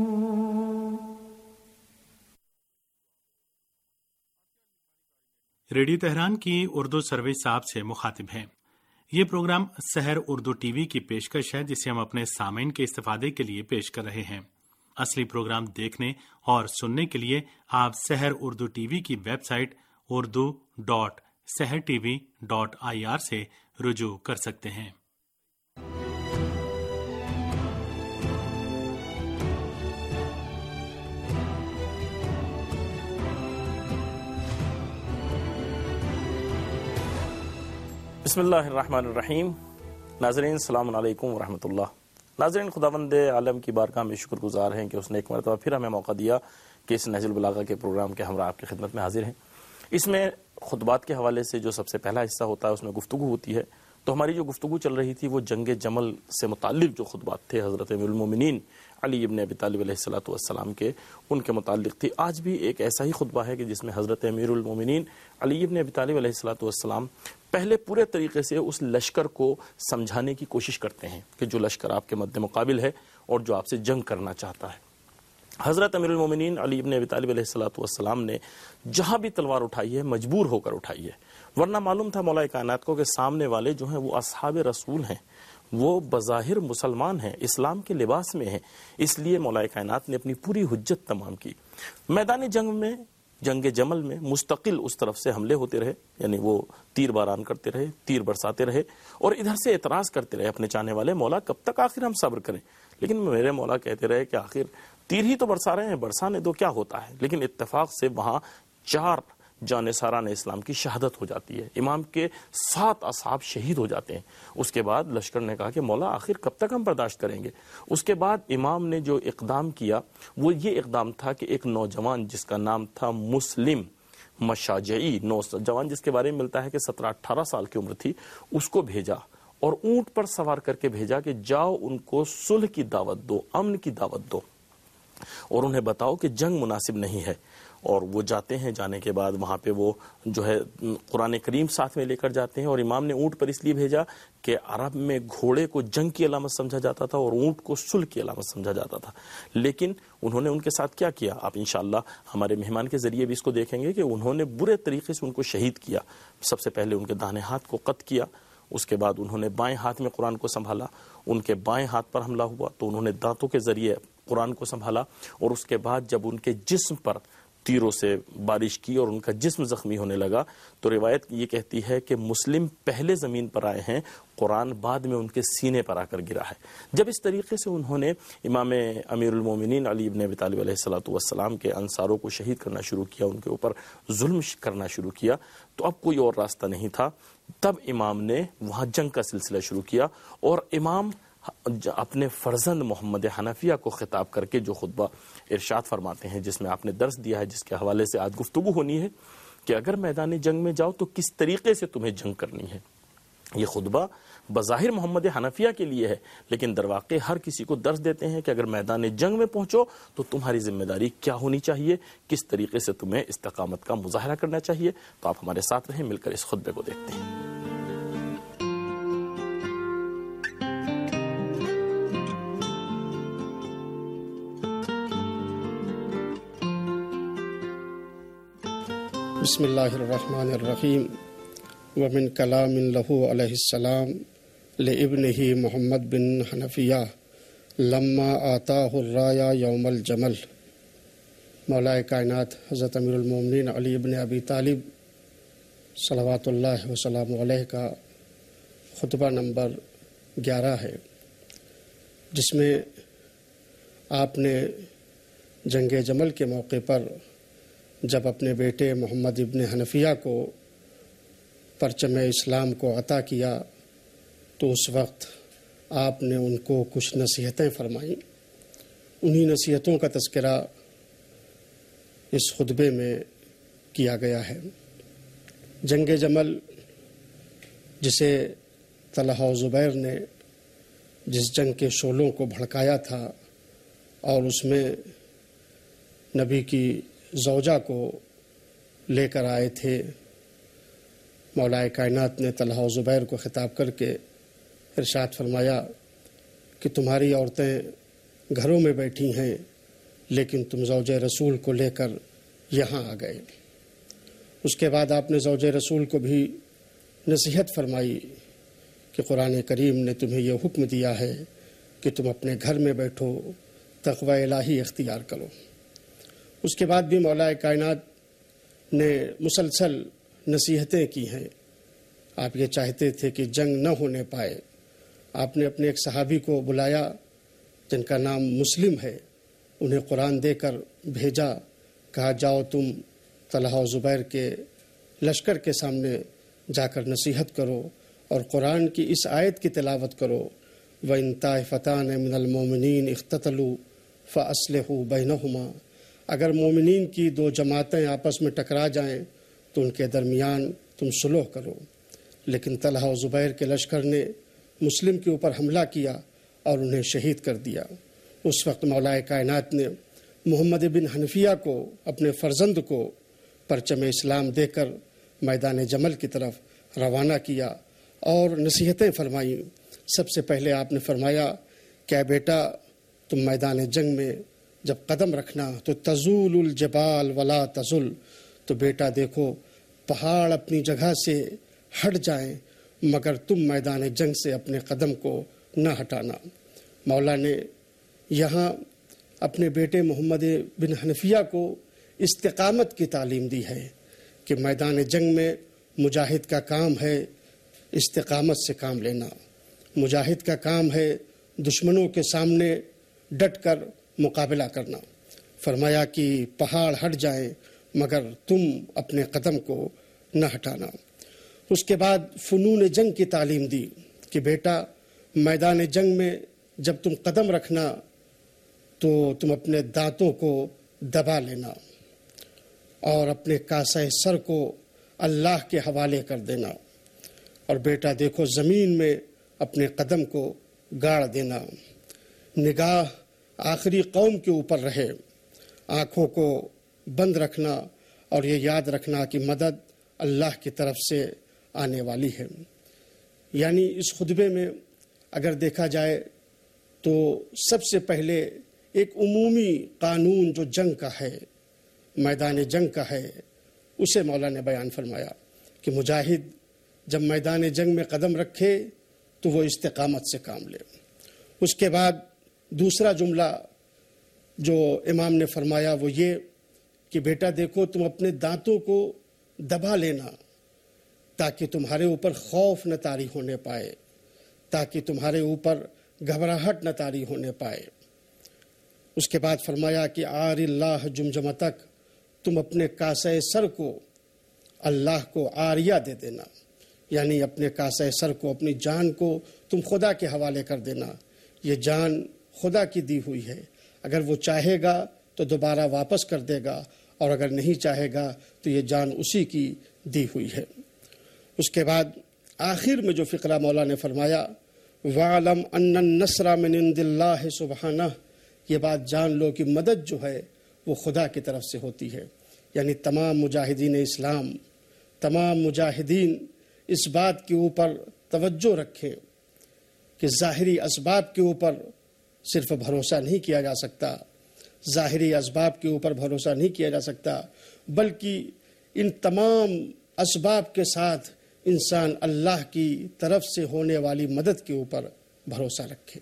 F: ریڈیو تہران کی اردو سروس آپ سے مخاطب ہیں۔ یہ پروگرام سحر اردو ٹی وی کی پیشکش ہے، جسے ہم اپنے سامعین کے استفادے کے لیے پیش کر رہے ہیں۔ اصلی پروگرام دیکھنے اور سننے کے لیے آپ سحر اردو ٹی وی کی ویب سائٹ urdu.sehrtv.ir سے رجوع کر سکتے ہیں۔
G: بسم اللہ الرحمن الرحیم۔ ناظرین السلام علیکم ورحمۃ اللہ۔ ناظرین، خداوند عالم کی بارگاہ میں شکر گزار ہیں کہ اس نے ایک مرتبہ پھر ہمیں موقع دیا کہ اس نہج البلاغہ کے پروگرام کے ہمراہ آپ کی خدمت میں حاضر ہیں۔ اس میں خطبات کے حوالے سے جو سب سے پہلا حصہ ہوتا ہے اس میں گفتگو ہوتی ہے، تو ہماری جو گفتگو چل رہی تھی وہ جنگ جمل سے متعلق جو خطبات تھے حضرت امیر المومنین علی ابن ابی طالب علیہ السلام کے، ان کے متعلق تھی۔ آج بھی ایک ایسا ہی خطبہ ہے کہ جس میں حضرت امیر المومنین علی ابن ابی طالب علیہ السلام پہلے پورے طریقے سے اس لشکر کو سمجھانے کی کوشش کرتے ہیں کہ جو لشکر آپ کے مد مقابل ہے اور جو آپ سے جنگ کرنا چاہتا ہے۔ حضرت امیر المومنین علی ابن ابی طالب علیہ السلام نے جہاں بھی تلوار اٹھائی ہے مجبور ہو کر اٹھائی ہے، ورنہ معلوم تھا مولا کائنات کو کہ سامنے والے جو ہیں وہ اصحاب رسول ہیں، وہ بظاہر مسلمان ہیں، اسلام کے لباس میں ہیں، اس لیے مولا کائنات نے اپنی پوری حجت تمام کی۔ میدان جنگ میں، جنگ جمل میں مستقل اس طرف سے حملے ہوتے رہے، یعنی وہ تیر باران کرتے رہے، تیر برساتے رہے، اور ادھر سے اعتراض کرتے رہے اپنے چاہنے والے، مولا کب تک آخر ہم صبر کریں؟ لیکن میرے مولا کہتے رہے کہ آخر تیر ہی تو برسا رہے ہیں، برسانے دو، کیا ہوتا ہے؟ لیکن اتفاق سے وہاں 4 جان ساران اسلام کی شہادت ہو جاتی ہے، امام کے 7 اصحاب شہید ہو جاتے ہیں۔ اس کے بعد لشکر نے کہا کہ مولا آخر کب تک ہم برداشت کریں گے؟ اس کے بعد امام نے جو اقدام کیا وہ یہ اقدام تھا کہ ایک نوجوان جس کا نام تھا مسلم مشاجعی، نوجوان جس کے بارے میں ملتا ہے کہ 17-18 سال کی عمر تھی، اس کو بھیجا اور اونٹ پر سوار کر کے بھیجا کہ جاؤ ان کو صلح کی دعوت دو، امن کی دعوت دو، اور انہیں بتاؤ کہ جنگ مناسب نہیں ہے۔ اور وہ جاتے ہیں، جانے کے بعد وہاں پہ وہ جو ہے قرآن کریم ساتھ میں لے کر جاتے ہیں، اور امام نے اونٹ پر اس لیے بھیجا کہ عرب میں گھوڑے کو جنگ کی علامت سمجھا جاتا تھا اور اونٹ کو صلح کی علامت سمجھا جاتا تھا۔ لیکن انہوں نے ان کے ساتھ کیا کیا، آپ انشاءاللہ ہمارے مہمان کے ذریعے بھی اس کو دیکھیں گے کہ انہوں نے برے طریقے سے ان کو شہید کیا۔ سب سے پہلے ان کے داہنے ہاتھ کو قطع کیا، اس کے بعد انہوں نے بائیں ہاتھ میں قرآن کو سنبھالا، ان کے بائیں ہاتھ پر حملہ ہوا تو انہوں نے دانتوں کے ذریعے قرآن کو سنبھالا، اور اس کے بعد جب ان کے جسم پر تیروں سے بارش کی اور ان کا جسم زخمی ہونے لگا تو روایت یہ کہتی ہے کہ مسلم پہلے زمین پر آئے ہیں، قرآن بعد میں ان کے سینے پر آ کر گرا ہے۔ جب اس طریقے سے انہوں نے امام امیر المومنین علی ابن ابی طالب علیہ السلام کے انصاروں کو شہید کرنا شروع کیا، ان کے اوپر ظلم کرنا شروع کیا، تو اب کوئی اور راستہ نہیں تھا۔ تب امام نے وہاں جنگ کا سلسلہ شروع کیا، اور امام اپنے فرزند محمد حنفیہ کو خطاب کر کے جو خطبہ ارشاد فرماتے ہیں، جس میں آپ نے درس دیا ہے، جس کے حوالے سے آج گفتگو ہونی ہے کہ اگر میدان جنگ میں جاؤ تو کس طریقے سے تمہیں جنگ کرنی ہے۔ یہ خطبہ بظاہر محمد حنفیہ کے لیے ہے، لیکن در واقع ہر کسی کو درس دیتے ہیں کہ اگر میدان جنگ میں پہنچو تو تمہاری ذمہ داری کیا ہونی چاہیے، کس طریقے سے تمہیں استقامت کا مظاہرہ کرنا چاہیے۔ تو آپ ہمارے ساتھ رہیں، مل کر اس خطبے کو دیکھتے ہیں۔
H: بسم اللہ الرحمن الرحیم ومن کلام لہو علیہ السلام لابنہ محمد بن حنفیہ لما آتاہ الرایا یوم الجمل۔ مولا کائنات حضرت امیر المومنین علی ابن ابی طالب صلوات اللہ وسلام علیہ کا خطبہ نمبر 11 ہے، جس میں آپ نے جنگ جمل کے موقع پر جب اپنے بیٹے محمد ابن حنفیہ کو پرچم اسلام کو عطا کیا تو اس وقت آپ نے ان کو کچھ نصیحتیں فرمائیں۔ انہی نصیحتوں کا تذکرہ اس خطبے میں کیا گیا ہے۔ جنگ جمل، جسے طلحہ و زبیر نے جس جنگ کے شعلوں کو بھڑکایا تھا اور اس میں نبی کی زوجہ کو لے کر آئے تھے، مولا کائنات نے طلحہ و زبیر کو خطاب کر کے ارشاد فرمایا کہ تمہاری عورتیں گھروں میں بیٹھی ہیں لیکن تم زوج رسول کو لے کر یہاں آ گئے۔ اس کے بعد آپ نے زوج رسول کو بھی نصیحت فرمائی کہ قرآن کریم نے تمہیں یہ حکم دیا ہے کہ تم اپنے گھر میں بیٹھو، تقوی الہی اختیار کرو۔ اس کے بعد بھی مولا کائنات نے مسلسل نصیحتیں کی ہیں۔ آپ یہ چاہتے تھے کہ جنگ نہ ہونے پائے۔ آپ نے اپنے ایک صحابی کو بلایا جن کا نام مسلم ہے، انہیں قرآن دے کر بھیجا، کہا جاؤ تم طلحہ و زبیر کے لشکر کے سامنے جا کر نصیحت کرو اور قرآن کی اس آیت کی تلاوت کرو، وَإِن طَائِفَتَانِ مِنَ الْمُؤْمِنِينَ اخْتَتَلُوا فَأَصْلِحُوا بَيْنَهُمَا۔ اگر مومنین کی دو جماعتیں آپس میں ٹکرا جائیں تو ان کے درمیان تم صلح کرو۔ لیکن طلحہ و زبیر کے لشکر نے مسلم کے اوپر حملہ کیا اور انہیں شہید کر دیا۔ اس وقت مولا کائنات نے محمد بن حنفیہ کو، اپنے فرزند کو، پرچم اسلام دے کر میدان جمل کی طرف روانہ کیا اور نصیحتیں فرمائیں۔ سب سے پہلے آپ نے فرمایا کہ بیٹا تم میدان جنگ میں جب قدم رکھنا تو تزول الجبال ولا تزل، تو بیٹا دیکھو پہاڑ اپنی جگہ سے ہٹ جائیں مگر تم میدان جنگ سے اپنے قدم کو نہ ہٹانا۔ مولا نے یہاں اپنے بیٹے محمد بن حنفیہ کو استقامت کی تعلیم دی ہے کہ میدان جنگ میں مجاہد کا کام ہے استقامت سے کام لینا، مجاہد کا کام ہے دشمنوں کے سامنے ڈٹ کر مقابلہ کرنا۔ فرمایا کہ پہاڑ ہٹ جائیں مگر تم اپنے قدم کو نہ ہٹانا۔ اس کے بعد فنون جنگ کی تعلیم دی کہ بیٹا میدان جنگ میں جب تم قدم رکھنا تو تم اپنے دانتوں کو دبا لینا اور اپنے کاسہ سر کو اللہ کے حوالے کر دینا، اور بیٹا دیکھو زمین میں اپنے قدم کو گاڑ دینا، نگاہ آخری قوم کے اوپر رہے، آنکھوں کو بند رکھنا اور یہ یاد رکھنا کہ مدد اللہ کی طرف سے آنے والی ہے۔ یعنی اس خطبے میں اگر دیکھا جائے تو سب سے پہلے ایک عمومی قانون جو جنگ کا ہے، میدان جنگ کا ہے، اسے مولا نے بیان فرمایا کہ مجاہد جب میدان جنگ میں قدم رکھے تو وہ استقامت سے کام لے۔ اس کے بعد دوسرا جملہ جو امام نے فرمایا وہ یہ کہ بیٹا دیکھو تم اپنے دانتوں کو دبا لینا تاکہ تمہارے اوپر خوف نہ طاری ہونے پائے، تاکہ تمہارے اوپر گھبراہٹ نہ طاری ہونے پائے۔ اس کے بعد فرمایا کہ آر اللہ جمجمتک، تم اپنے کاسہ سر کو اللہ کو عاریہ دے دینا، یعنی اپنے کاسہ سر کو، اپنی جان کو تم خدا کے حوالے کر دینا۔ یہ جان خدا کی دی ہوئی ہے، اگر وہ چاہے گا تو دوبارہ واپس کر دے گا، اور اگر نہیں چاہے گا تو یہ جان اسی کی دی ہوئی ہے۔ اس کے بعد آخر میں جو فقرہ مولا نے فرمایا وَعْلَمْ أَنَّ النَّصْرَ مِنْ عِنْدِ اللَّهِ سُبْحَانَهُ، یہ بات جان لو کہ مدد جو ہے وہ خدا کی طرف سے ہوتی ہے۔ یعنی تمام مجاہدین اسلام، تمام مجاہدین اس بات کے اوپر توجہ رکھیں کہ ظاہری اسباب کے اوپر صرف بھروسہ نہیں کیا جا سکتا، ظاہری اسباب کے اوپر بھروسہ نہیں کیا جا سکتا، بلکہ ان تمام اسباب کے ساتھ انسان اللہ کی طرف سے ہونے والی مدد کے اوپر بھروسہ رکھے۔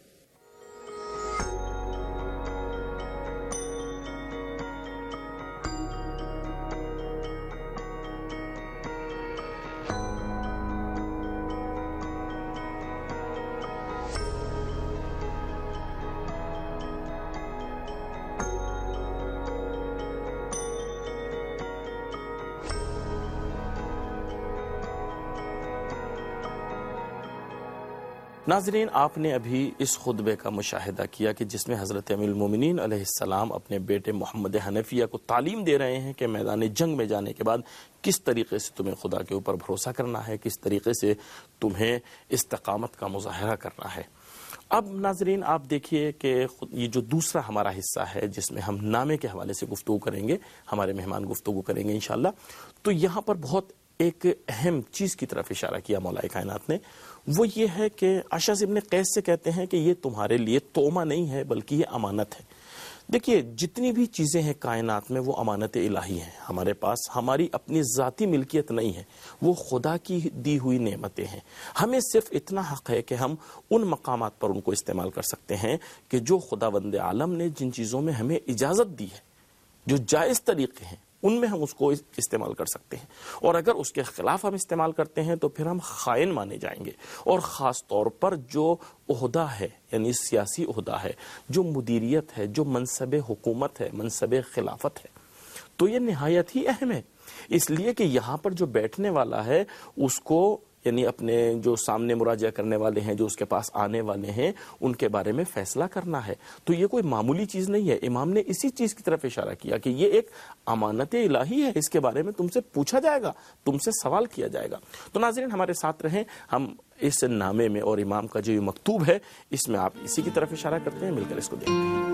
G: ناظرین، آپ نے ابھی اس خطبے کا مشاہدہ کیا کہ جس میں حضرت امیر المومنین علیہ السلام اپنے بیٹے محمد حنفیہ کو تعلیم دے رہے ہیں کہ میدان جنگ میں جانے کے بعد کس طریقے سے تمہیں خدا کے اوپر بھروسہ کرنا ہے، کس طریقے سے تمہیں استقامت کا مظاہرہ کرنا ہے۔ اب ناظرین آپ دیکھیے کہ یہ جو دوسرا ہمارا حصہ ہے جس میں ہم نامے کے حوالے سے گفتگو کریں گے، ہمارے مہمان گفتگو کریں گے انشاءاللہ، تو یہاں پر بہت ایک اہم چیز کی طرف اشارہ کیا مولا کائنات نے، وہ یہ ہے کہ اشعث ابن قیس سے کہتے ہیں کہ یہ تمہارے لیے تومہ نہیں ہے بلکہ یہ امانت ہے۔ دیکھیے جتنی بھی چیزیں ہیں کائنات میں وہ امانت الہی ہیں، ہمارے پاس ہماری اپنی ذاتی ملکیت نہیں ہے، وہ خدا کی دی ہوئی نعمتیں ہیں۔ ہمیں صرف اتنا حق ہے کہ ہم ان مقامات پر ان کو استعمال کر سکتے ہیں کہ جو خداوند عالم نے جن چیزوں میں ہمیں اجازت دی ہے، جو جائز طریقے ہیں، ان میں ہم اس کو استعمال کر سکتے ہیں، اور اگر اس کے خلاف ہم استعمال کرتے ہیں تو پھر ہم خائن مانے جائیں گے۔ اور خاص طور پر جو عہدہ ہے، یعنی سیاسی عہدہ ہے، جو مدیریت ہے، جو منصب حکومت ہے، منصب خلافت ہے، تو یہ نہایت ہی اہم ہے، اس لیے کہ یہاں پر جو بیٹھنے والا ہے اس کو، یعنی اپنے جو سامنے مراجعہ کرنے والے ہیں، جو اس کے پاس آنے والے ہیں، ان کے بارے میں فیصلہ کرنا ہے، تو یہ کوئی معمولی چیز نہیں ہے۔ امام نے اسی چیز کی طرف اشارہ کیا کہ یہ ایک امانت الہی ہے، اس کے بارے میں تم سے پوچھا جائے گا، تم سے سوال کیا جائے گا۔ تو ناظرین ہمارے ساتھ رہیں، ہم اس نامے میں اور امام کا جو یہ مکتوب ہے اس میں آپ اسی کی طرف اشارہ کرتے ہیں، مل کر اس کو دیکھتے ہیں۔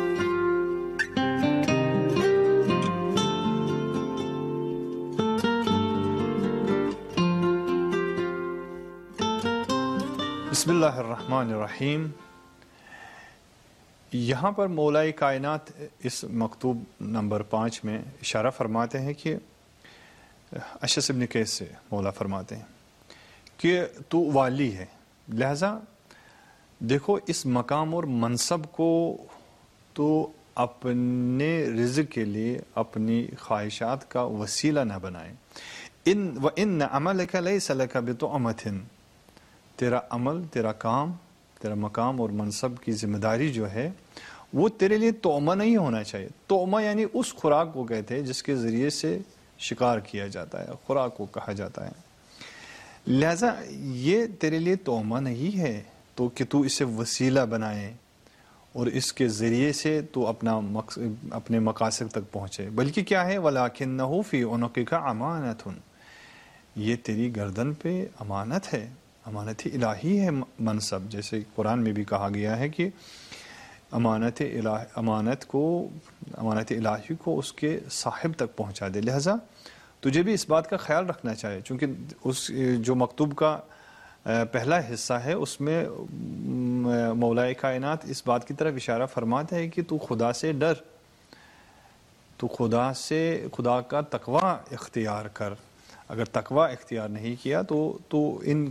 I: بسم اللہ الرحمن الرحیم۔ یہاں پر مولا کائنات اس مکتوب نمبر 5 میں اشارہ فرماتے ہیں کہ اشعث ابن قیس سے مولا فرماتے ہیں کہ تو والی ہے، لہذا دیکھو اس مقام اور منصب کو تو اپنے رزق کے لیے اپنی خواہشات کا وسیلہ نہ بنائیں۔ وَإِنَّ عَمَلَكَ لَيْسَ لَكَ بِطُعْمَةٍ، تیرا عمل، تیرا کام، تیرا مقام اور منصب کی ذمہ داری جو ہے وہ تیرے لیے توما نہیں ہونا چاہیے. توما یعنی اس خوراک کو کہتے ہیں جس کے ذریعے سے شکار کیا جاتا ہے, خوراک کو کہا جاتا ہے. لہذا یہ تیرے لیے توما نہیں ہے تو کہ تو اسے وسیلہ بنائے اور اس کے ذریعے سے تو اپنے مقاصد تک پہنچے, بلکہ کیا ہے وَلَكِنَّهُ فِي عُنُقِكَ أَمَانَةٌ, یہ تیری گردن پہ امانت ہے, امانت الہی ہے منصب. جیسے قرآن میں بھی کہا گیا ہے کہ امانت الہی کو اس کے صاحب تک پہنچا دے. لہذا تجھے بھی اس بات کا خیال رکھنا چاہیے, چونکہ اس جو مکتوب کا پہلا حصہ ہے اس میں مولا کائنات اس بات کی طرف اشارہ فرماتا ہے کہ تو خدا سے ڈر, تو خدا کا تقوی اختیار کر. اگر تقوی اختیار نہیں کیا تو ان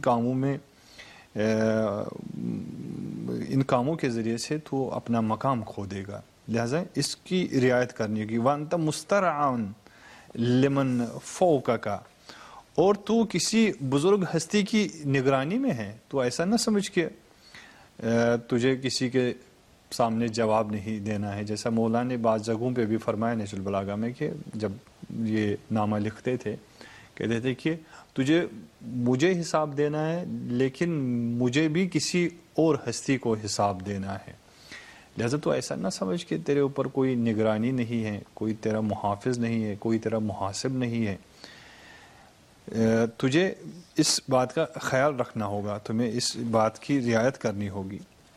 I: کاموں کے ذریعے سے تو اپنا مقام کھو دے گا. لہذا اس کی رعایت کرنی ہوگی. وَأَنْتَ مُسْتَرْعًا لِمَنْ فَوْقَكَ, اور تو کسی بزرگ ہستی کی نگرانی میں ہے. تو ایسا نہ سمجھ کہ تجھے کسی کے سامنے جواب نہیں دینا ہے, جیسا مولا نے بعض جگہوں پہ بھی فرمایا نہج البلاغہ میں کہ جب یہ نامہ لکھتے تھے کہتے تھے کہ مجھے حساب دینا ہے لیکن مجھے بھی کسی اور ہستی کو حساب دینا ہے. لہذا تو ایسا نہ سمجھ کہ تیرے اوپر کوئی نگرانی نہیں ہے, کوئی تیرا محافظ نہیں ہے, کوئی تیرا محاسب نہیں ہے. تجھے اس بات کا خیال رکھنا ہوگا, تمہیں اس بات کی رعایت کرنی ہوگی.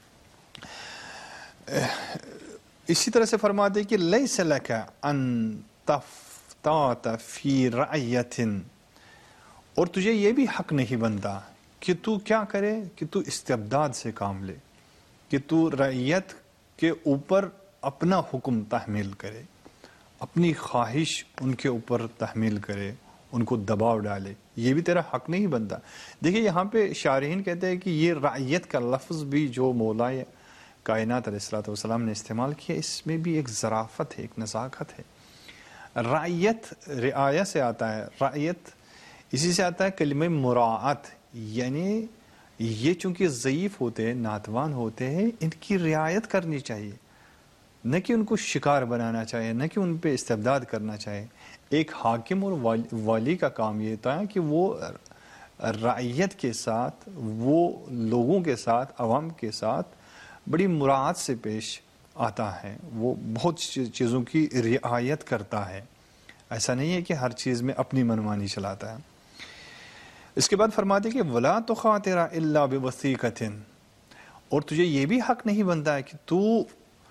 I: اسی طرح سے فرماتے کہ لیس لک ان تفتات فی رعیت, اور تجھے یہ بھی حق نہیں بنتا کہ تو کیا کرے کہ تو استبداد سے کام لے, کہ تو رعیت کے اوپر اپنا حکم تحمیل کرے, اپنی خواہش ان کے اوپر تحمیل کرے, ان کو دباؤ ڈالے. یہ بھی تیرا حق نہیں بنتا. دیکھیں یہاں پہ شارحین کہتے ہیں کہ یہ رعیت کا لفظ بھی جو مولا کائنات علیہ الصلوۃ والسلام نے استعمال کیا, اس میں بھی ایک ظرافت ہے, ایک نزاکت ہے. رعیت رعایہ سے آتا ہے, رعیت اسی سے آتا ہے کلمہ مراعات, یعنی یہ چونکہ ضعیف ہوتے ہیں, ناتوان ہوتے ہیں, ان کی رعایت کرنی چاہیے, نہ کہ ان کو شکار بنانا چاہیے, نہ کہ ان پہ استبداد کرنا چاہیے. ایک حاکم اور والی کا کام یہ ہوتا ہے کہ وہ رعیت کے ساتھ, وہ لوگوں کے ساتھ, عوام کے ساتھ بڑی مراعات سے پیش آتا ہے, وہ بہت چیزوں کی رعایت کرتا ہے. ایسا نہیں ہے کہ ہر چیز میں اپنی منمانی چلاتا ہے. اس کے بعد فرماتے کہ وَلَا تُخَاطِرَ إِلَّا بِوَثِيقَةٍ, اور تجھے یہ بھی حق نہیں بنتا ہے کہ تو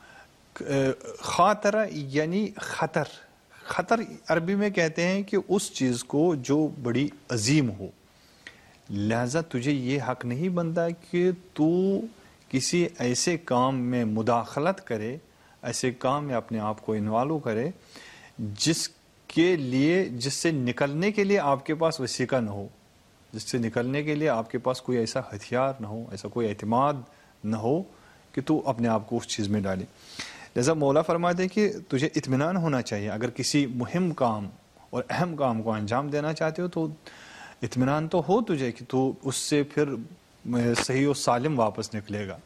I: خاطرہ یعنی خطر, خطر عربی میں کہتے ہیں کہ اس چیز کو جو بڑی عظیم ہو. لہذا تجھے یہ حق نہیں بنتا کہ تو کسی ایسے کام میں مداخلت کرے, ایسے کام میں اپنے آپ کو انوالو کرے جس سے نکلنے کے لیے آپ کے پاس وسیقہ نہ ہو, جس سے نکلنے کے لیے آپ کے پاس کوئی ایسا ہتھیار نہ ہو, ایسا کوئی اعتماد نہ ہو کہ تو اپنے آپ کو اس چیز میں ڈالے. لہذا مولا فرماتے ہیں کہ تجھے اطمینان ہونا چاہیے. اگر کسی مہم کام اور اہم کام کو انجام دینا چاہتے ہو تو اطمینان تو ہو تجھے کہ تو اس سے پھر صحیح و سالم واپس نکلے گا.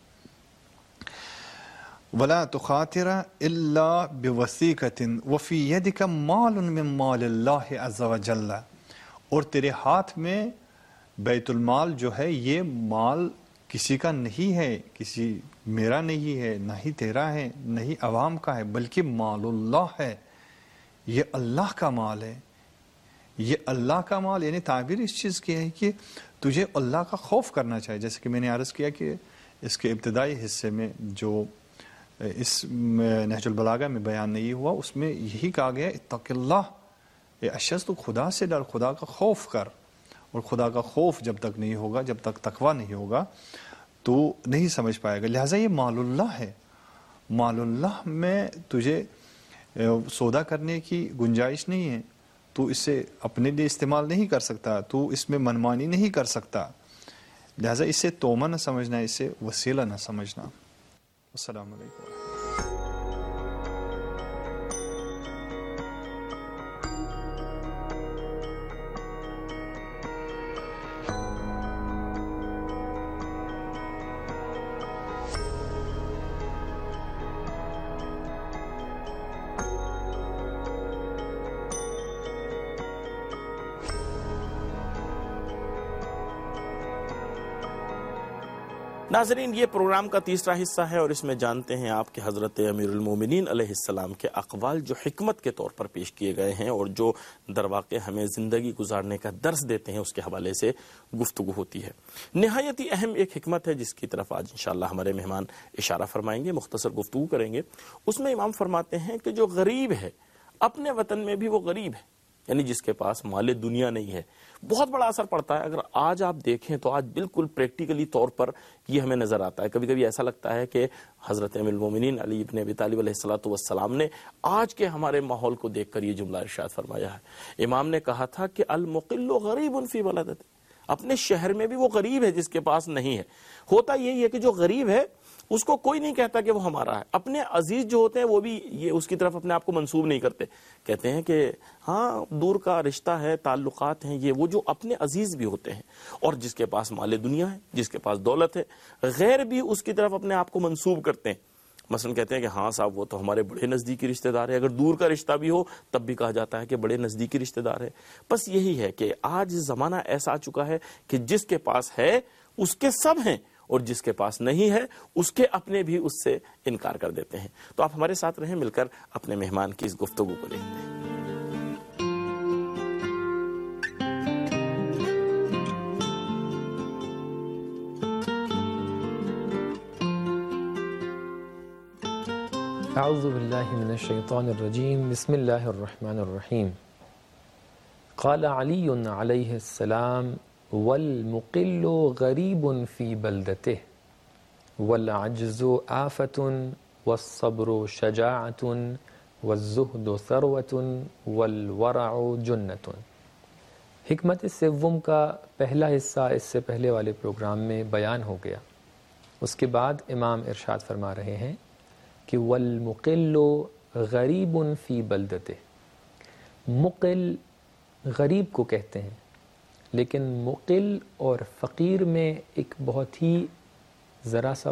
I: وَلَا تُخَاطِرَ إِلَّا بِوَثِيقَةٍ وَفِي يَدِكَ مَالٌ مِّن مَالِ اللَّهِ عَزَّ وَجَلَّ, اور تیرے ہاتھ میں بیت المال جو ہے یہ مال کسی کا نہیں ہے, کسی میرا نہیں ہے, نہ ہی تیرا ہے, نہ ہی عوام کا ہے, بلکہ مال اللہ ہے, یہ اللہ کا مال ہے. یہ اللہ کا مال یعنی تعبیر اس چیز کی ہے کہ تجھے اللہ کا خوف کرنا چاہیے. جیسے کہ میں نے عرض کیا کہ اس کے ابتدائی حصے میں جو اس نہج البلاغہ میں بیان نہیں ہوا, اس میں یہی کہا گیا اتق اللہ, اے اشخاص تو خدا سے ڈر, خدا کا خوف کر. اور خدا کا خوف جب تک نہیں ہوگا, جب تک تقوی نہیں ہوگا تو نہیں سمجھ پائے گا. لہٰذا یہ مال اللہ ہے, مال اللہ میں تجھے سودا کرنے کی گنجائش نہیں ہے, تو اسے اپنے لیے استعمال نہیں کر سکتا, تو اس میں منمانی نہیں کر سکتا. لہٰذا اسے تومہ نہ سمجھنا, اسے وسیلہ نہ سمجھنا. السلام علیکم.
G: ناظرین، یہ پروگرام کا تیسرا حصہ ہے اور اس میں جانتے ہیں آپ کہ حضرت امیر المومنین علیہ السلام کے اقوال جو حکمت کے طور پر پیش کیے گئے ہیں اور جو در واقع ہمیں زندگی گزارنے کا درس دیتے ہیں، اس کے حوالے سے گفتگو ہوتی ہے۔ نہایت ہی اہم ایک حکمت ہے جس کی طرف آج انشاءاللہ ہمارے مہمان اشارہ فرمائیں گے، مختصر گفتگو کریں گے۔ اس میں امام فرماتے ہیں کہ جو غریب ہے اپنے وطن میں بھی وہ غریب ہے، یعنی جس کے پاس مال دنیا نہیں ہے، بہت بڑا اثر پڑتا ہے۔ اگر آج آپ دیکھیں تو آج بالکل پریکٹیکلی طور پر یہ ہمیں نظر آتا ہے۔ کبھی کبھی ایسا لگتا ہے کہ حضرت امیر المومنین علی ابن ابی طالب علیہ الصلوۃ والسلام نے آج کے ہمارے ماحول کو دیکھ کر یہ جملہ ارشاد فرمایا ہے۔ امام نے کہا تھا کہ المقل غریب فی بلدہ، اپنے شہر میں بھی وہ غریب ہے جس کے پاس نہیں ہے۔ ہوتا یہی ہے کہ جو غریب ہے اس کو کوئی نہیں کہتا کہ وہ ہمارا ہے، اپنے عزیز جو ہوتے ہیں وہ بھی یہ اس کی طرف اپنے آپ کو منسوب نہیں کرتے، کہتے ہیں کہ ہاں دور کا رشتہ ہے، تعلقات ہیں، یہ وہ جو اپنے عزیز بھی ہوتے ہیں۔ اور جس کے پاس مال دنیا ہے، جس کے پاس دولت ہے، غیر بھی اس کی طرف اپنے آپ کو منسوب کرتے ہیں۔ مثلا کہتے ہیں کہ ہاں صاحب وہ تو ہمارے بڑے نزدیکی رشتہ دار ہے، اگر دور کا رشتہ بھی ہو تب بھی کہا جاتا ہے کہ بڑے نزدیکی رشتہ دار ہے۔ بس یہی ہے کہ آج زمانہ ایسا آ چکا ہے کہ جس کے پاس ہے اس کے سب ہیں، اور جس کے پاس نہیں ہے اس کے اپنے بھی اس سے انکار کر دیتے ہیں۔ تو آپ ہمارے ساتھ رہیں، مل کر اپنے مہمان کی اس گفتگو کو دیکھتے ہیں۔
J: اعوذ باللہ من الشیطان الرجیم، بسم اللہ الرحمن الرحیم۔ قال علی علیہ السلام والمقل غریب فی بلدته والعجز آفت والصبر شجاعت والزہد ثروت والورع جنت۔ حکمت سوم کا پہلا حصہ اس سے پہلے والے پروگرام میں بیان ہو گیا۔ اس کے بعد امام ارشاد فرما رہے ہیں کہ والمقل غریب فی بلدته، مقل غریب کو کہتے ہیں، لیکن مقل اور فقیر میں ایک بہت ہی ذرا سا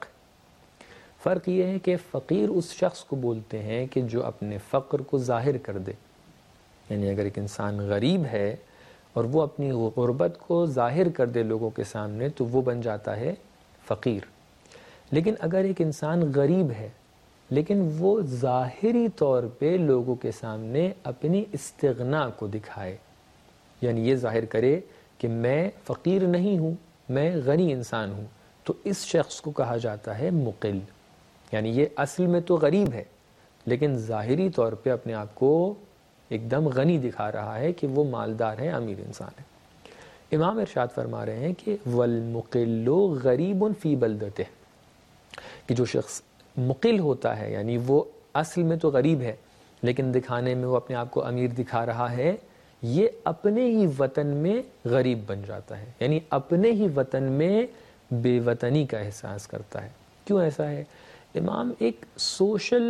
J: فرق یہ ہے کہ فقیر اس شخص کو بولتے ہیں کہ جو اپنے فقر کو ظاہر کر دے، یعنی اگر ایک انسان غریب ہے اور وہ اپنی غربت کو ظاہر کر دے لوگوں کے سامنے تو وہ بن جاتا ہے فقیر۔ لیکن اگر ایک انسان غریب ہے لیکن وہ ظاہری طور پہ لوگوں کے سامنے اپنی استغنا کو دکھائے، یعنی یہ ظاہر کرے کہ میں فقیر نہیں ہوں، میں غنی انسان ہوں، تو اس شخص کو کہا جاتا ہے مقل۔ یعنی یہ اصل میں تو غریب ہے لیکن ظاہری طور پہ اپنے آپ کو ایک دم غنی دکھا رہا ہے کہ وہ مالدار ہے، امیر انسان ہے۔ امام ارشاد فرما رہے ہیں کہ والمقل غریب فی بلدته، کہ جو شخص مقل ہوتا ہے یعنی وہ اصل میں تو غریب ہے لیکن دکھانے میں وہ اپنے آپ کو امیر دکھا رہا ہے، یہ اپنے ہی وطن میں غریب بن جاتا ہے، یعنی اپنے ہی وطن میں بے وطنی کا احساس کرتا ہے۔ کیوں ایسا ہے؟ امام ایک سوشل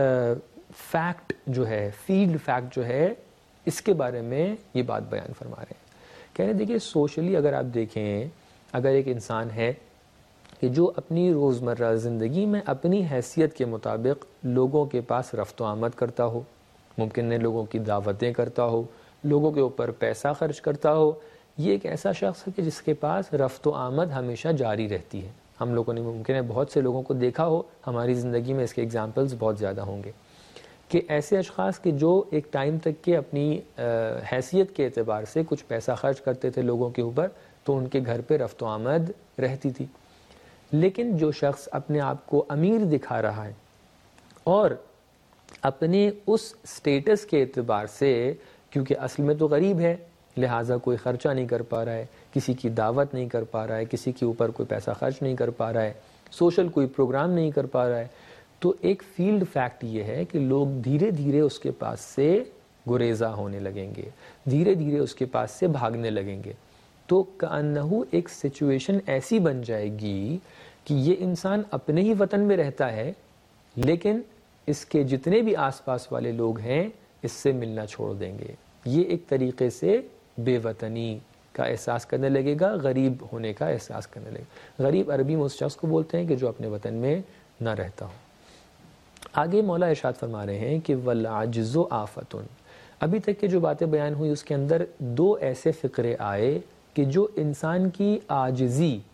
J: فیکٹ جو ہے، فیلڈ فیکٹ جو ہے، اس کے بارے میں یہ بات بیان فرما رہے ہیں۔ کہہ رہے ہیں دیکھیے سوشلی اگر آپ دیکھیں، اگر ایک انسان ہے کہ جو اپنی روزمرہ زندگی میں اپنی حیثیت کے مطابق لوگوں کے پاس رفت و آمد کرتا ہو، ممکن ہے لوگوں کی دعوتیں کرتا ہو، لوگوں کے اوپر پیسہ خرچ کرتا ہو، یہ ایک ایسا شخص ہے کہ جس کے پاس رفت و آمد ہمیشہ جاری رہتی ہے۔ ہم لوگوں نے ممکن ہے بہت سے لوگوں کو دیکھا ہو، ہماری زندگی میں اس کے ایگزامپلز بہت زیادہ ہوں گے کہ ایسے اشخاص کہ جو ایک ٹائم تک کے اپنی حیثیت کے اعتبار سے کچھ پیسہ خرچ کرتے تھے لوگوں کے اوپر تو ان کے گھر پہ رفت و آمد رہتی تھی، لیکن جو شخص اپنے آپ کو امیر دکھا رہا ہے اور اپنے اس سٹیٹس کے اعتبار سے، کیونکہ اصل میں تو غریب ہے لہٰذا کوئی خرچہ نہیں کر پا رہا ہے، کسی کی دعوت نہیں کر پا رہا ہے، کسی کے اوپر کوئی پیسہ خرچ نہیں کر پا رہا ہے، سوشل کوئی پروگرام نہیں کر پا رہا ہے، تو ایک فیلڈ فیکٹ یہ ہے کہ لوگ دھیرے دھیرے اس کے پاس سے گریزہ ہونے لگیں گے، دھیرے دھیرے اس کے پاس سے بھاگنے لگیں گے۔ تو کأنہو ایک سچویشن ایسی بن جائے گی کہ یہ انسان اپنے ہی وطن میں رہتا ہے لیکن اس کے جتنے بھی آس پاس والے لوگ ہیں اس سے ملنا چھوڑ دیں گے۔ یہ ایک طریقے سے بے وطنی کا احساس کرنے لگے گا، غریب ہونے کا احساس کرنے لگے گا۔ غریب عربی میں اس شخص کو بولتے ہیں کہ جو اپنے وطن میں نہ رہتا ہو۔ آگے مولا ارشاد فرما رہے ہیں کہ والعجز آفت۔ ابھی تک کے جو باتیں بیان ہوئی اس کے اندر دو ایسے فقرے آئے کہ جو انسان کی عاجزی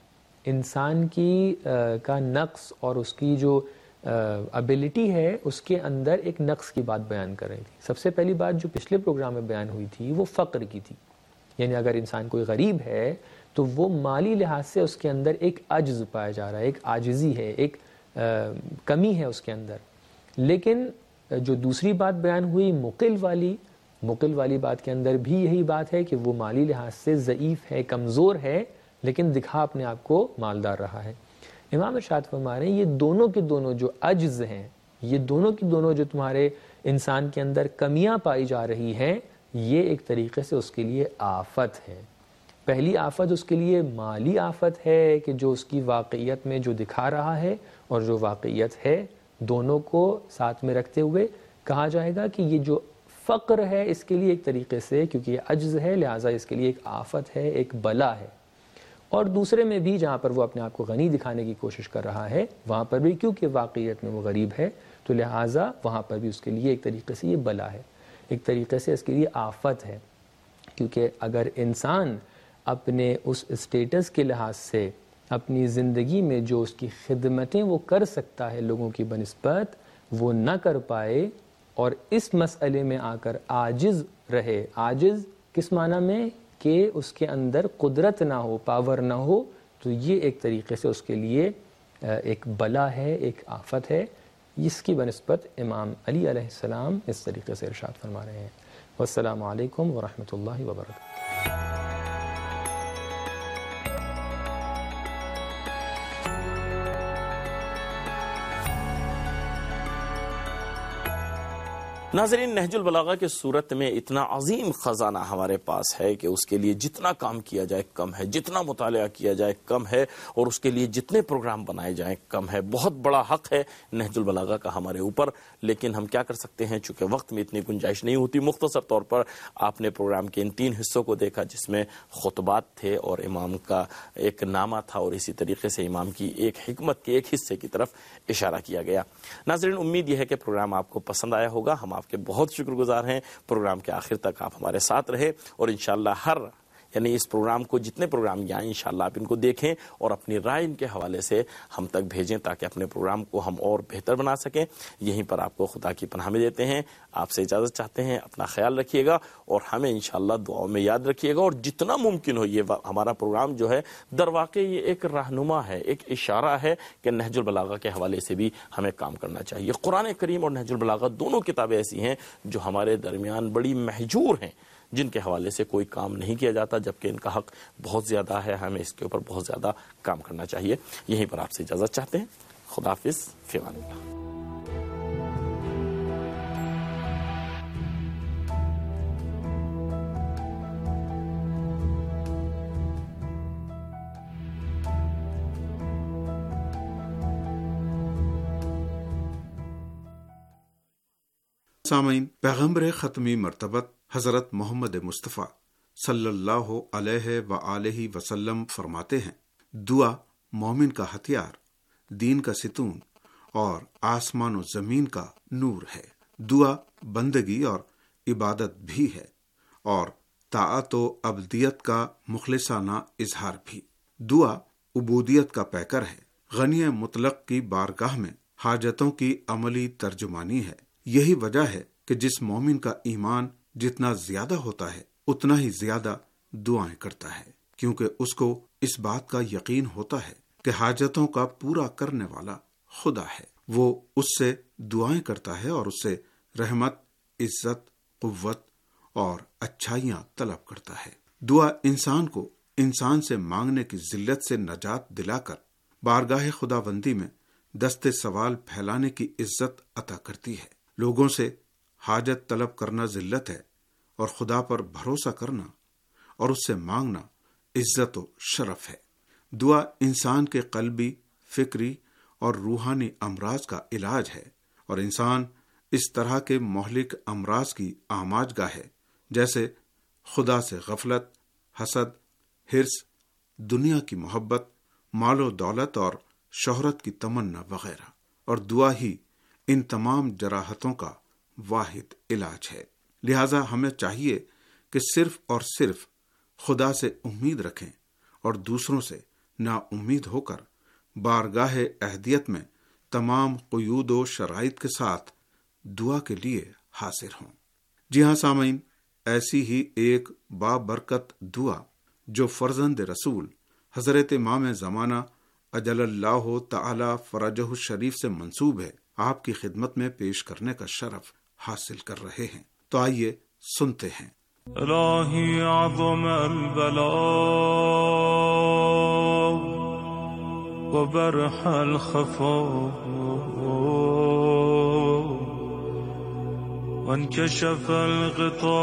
J: انسان کی کا نقص اور اس کی جو ابیلٹی ہے اس کے اندر ایک نقص کی بات بیان کر رہی تھی. سب سے پہلی بات جو پچھلے پروگرام میں بیان ہوئی تھی وہ فقر کی تھی. یعنی اگر انسان کوئی غریب ہے تو وہ مالی لحاظ سے اس کے اندر ایک عجز پایا جا رہا ہے, ایک عاجزی ہے, ایک کمی ہے اس کے اندر. لیکن جو دوسری بات بیان ہوئی مقل والی بات کے اندر بھی یہی بات ہے کہ وہ مالی لحاظ سے ضعیف ہے, کمزور ہے, لیکن دکھا اپنے آپ کو مالدار رہا ہے. امام ارشاد فرما رہے ہیں یہ دونوں کے دونوں جو عجز ہیں, یہ دونوں کی دونوں جو تمہارے انسان کے اندر کمیاں پائی جا رہی ہیں, یہ ایک طریقے سے اس کے لیے آفت ہے. پہلی آفت اس کے لیے مالی آفت ہے کہ جو اس کی واقعیت میں جو دکھا رہا ہے اور جو واقعیت ہے دونوں کو ساتھ میں رکھتے ہوئے کہا جائے گا کہ یہ جو فقر ہے اس کے لیے ایک طریقے سے, کیونکہ یہ عجز ہے لہٰذا اس کے لیے ایک آفت ہے, ایک بلا ہے. اور دوسرے میں بھی جہاں پر وہ اپنے آپ کو غنی دکھانے کی کوشش کر رہا ہے وہاں پر بھی کیونکہ واقعیت میں وہ غریب ہے تو لہٰذا وہاں پر بھی اس کے لیے ایک طریقے سے یہ بلا ہے, ایک طریقے سے اس کے لیے آفت ہے. کیونکہ اگر انسان اپنے اس اسٹیٹس کے لحاظ سے اپنی زندگی میں جو اس کی خدمتیں وہ کر سکتا ہے لوگوں کی بنسبت وہ نہ کر پائے اور اس مسئلے میں آ کر عاجز رہے, عاجز کس معنی میں کہ اس کے اندر قدرت نہ ہو, پاور نہ ہو, تو یہ ایک طریقے سے اس کے لیے ایک بلا ہے, ایک آفت ہے. اس کی بنسبت امام علی علیہ السلام اس طریقے سے ارشاد فرما رہے ہیں. والسلام علیکم ورحمۃ اللہ وبرکاتہ.
G: ناظرین, نہج البلاغہ کے صورت میں اتنا عظیم خزانہ ہمارے پاس ہے کہ اس کے لیے جتنا کام کیا جائے کم ہے, جتنا مطالعہ کیا جائے کم ہے, اور اس کے لیے جتنے پروگرام بنائے جائیں کم ہے. بہت بڑا حق ہے نہج البلاغہ کا ہمارے اوپر, لیکن ہم کیا کر سکتے ہیں, چونکہ وقت میں اتنی گنجائش نہیں ہوتی. مختصر طور پر آپ نے پروگرام کے ان 3 حصوں کو دیکھا جس میں خطبات تھے اور امام کا ایک نامہ تھا, اور اسی طریقے سے امام کی ایک حکمت کے ایک حصے کی طرف اشارہ کیا گیا. ناظرین, امید یہ ہے کہ پروگرام آپ کو پسند آیا ہوگا. ہم آپ کے بہت شکر گزار ہیں. پروگرام کے آخر تک آپ ہمارے ساتھ رہے, اور انشاءاللہ یعنی اس پروگرام کو جتنے پروگرام یہ آئیں انشاءاللہ آپ ان کو دیکھیں اور اپنی رائے ان کے حوالے سے ہم تک بھیجیں تاکہ اپنے پروگرام کو ہم اور بہتر بنا سکیں. یہیں پر آپ کو خدا کی پناہ میں دیتے ہیں, آپ سے اجازت چاہتے ہیں. اپنا خیال رکھیے گا اور ہمیں انشاءاللہ دعاؤں میں یاد رکھیے گا, اور جتنا ممکن ہو یہ ہمارا پروگرام جو ہے در واقع یہ ایک رہنما ہے, ایک اشارہ ہے کہ نہج البلاغہ کے حوالے سے بھی ہمیں کام کرنا چاہیے. قرآن کریم اور نہج البلاغہ دونوں کتابیں ایسی ہیں جو ہمارے درمیان بڑی محجور ہیں, جن کے حوالے سے کوئی کام نہیں کیا جاتا, جبکہ ان کا حق بہت زیادہ ہے. ہمیں اس کے اوپر بہت زیادہ کام کرنا چاہیے. یہیں پر آپ سے اجازت چاہتے ہیں. خدا حافظ, فی امان اللہ.
K: سامعین, پیغمبر ختمی مرتبت حضرت محمد مصطفیٰ صلی اللہ علیہ وآلہ وسلم فرماتے ہیں, دعا مومن کا ہتھیار, دین کا ستون اور آسمان و زمین کا نور ہے. دعا بندگی اور عبادت بھی ہے اور طاعت و عبدیت کا مخلصانہ اظہار بھی. دعا عبودیت کا پیکر ہے, غنی مطلق کی بارگاہ میں حاجتوں کی عملی ترجمانی ہے. یہی وجہ ہے کہ جس مومن کا ایمان جتنا زیادہ ہوتا ہے اتنا ہی زیادہ دعائیں کرتا ہے, کیونکہ اس کو اس بات کا یقین ہوتا ہے کہ حاجتوں کا پورا کرنے والا خدا ہے. وہ اس سے دعائیں کرتا ہے اور اس سے رحمت, عزت, قوت اور اچھائیاں طلب کرتا ہے. دعا انسان کو انسان سے مانگنے کی ذلت سے نجات دلا کر بارگاہ خداوندی میں دست سوال پھیلانے کی عزت عطا کرتی ہے. لوگوں سے حاجت طلب کرنا ذلت ہے اور خدا پر بھروسہ کرنا اور اس سے مانگنا عزت و شرف ہے. دعا انسان کے قلبی, فکری اور روحانی امراض کا علاج ہے, اور انسان اس طرح کے مہلک امراض کی آماج گاہ ہے جیسے خدا سے غفلت, حسد, حرص, دنیا کی محبت, مال و دولت اور شہرت کی تمنا وغیرہ. اور دعا ہی ان تمام جراحتوں کا واحد علاج ہے. لہذا ہمیں چاہیے کہ صرف اور صرف خدا سے امید رکھیں اور دوسروں سے नाउम्मीद होकर बारगाह अहदियत में तमाम क़ुयूद व शराइत के साथ दुआ के लिए हाजिर हों। जी हाँ सामीन, ऐसी ही एक बाबरकत दुआ जो फर्जंद रसूल हजरत इमाम ज़माना अजलल्लाहु तआला फरजहु शरीफ से मंसूब है, आपकी खिदमत में पेश करने का शरफ हासिल कर रहे हैं। तो आइए सुनते हैं।
L: इलाही आज़म अल-बला व बरहल खफा वंकशफ अल-ग़िता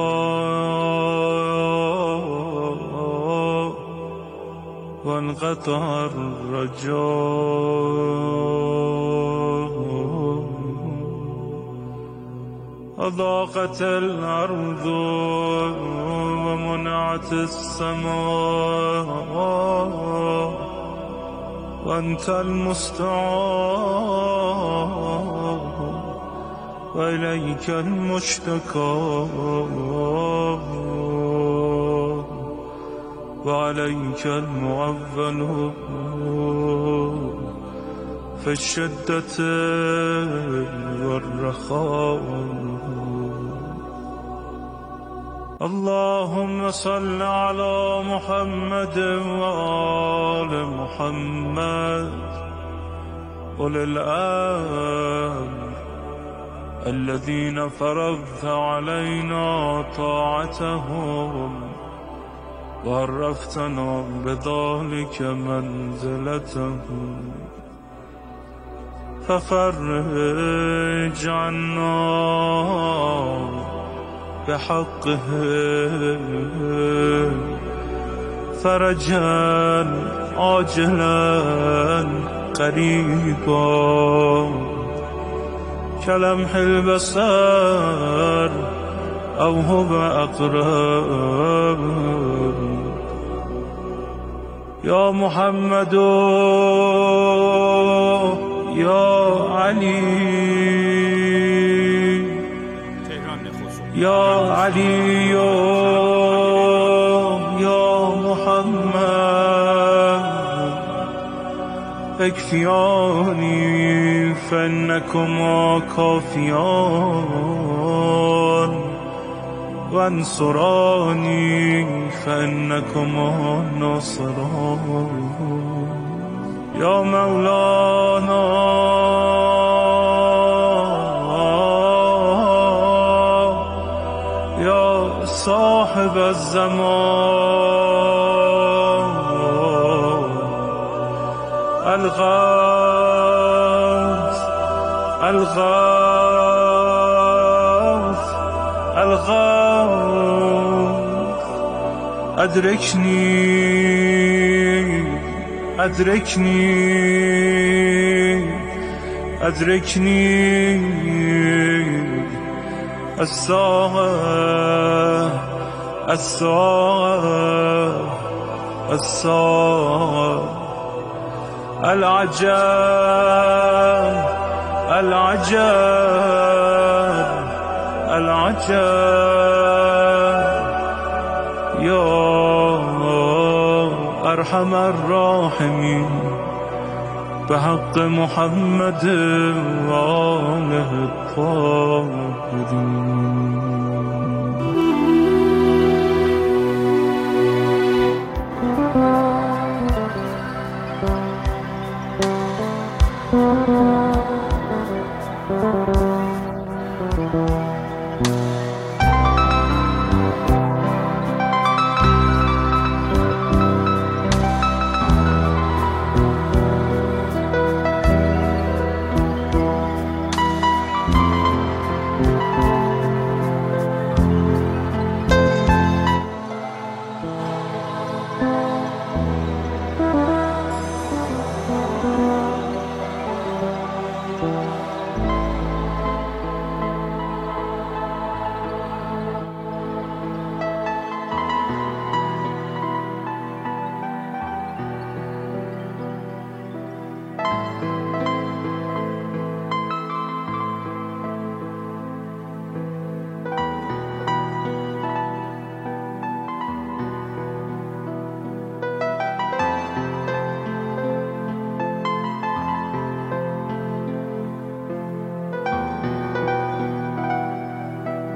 L: वन्क़ता अर्रजा अज़ाक़त अल-अर्ज़ वमनअत अस-समा वअन्त अल-मुस्तa'ान वइलैक अल-मुश्तका वअलैक अल-मुअव्वल फ़ी अश-शिद्दत वल-रख़ा। अल्लाहुम्म सल्लि अला मुहम्मद व आलि मुहम्मद उलिल अम्र الذين فرضت علينا طاعتهم وعرفتنا بذلك منزلتهم ففرج عنا بحقهم فرجا عاجلا قريبا كلمح البصر أو هو أقرب يا محمد يا علي يا علي يا محمد اكفياني فإنكما كافيان وانصراني فإنكما ناصران يا مولانا يا صاحب الزمان الغوث الغوث الغوث أدركني أدركني أدركني الساعة الساعة الساعة العجب العجب العجب يا أرحم الراحمين بحق محمد وآله الطاهرين.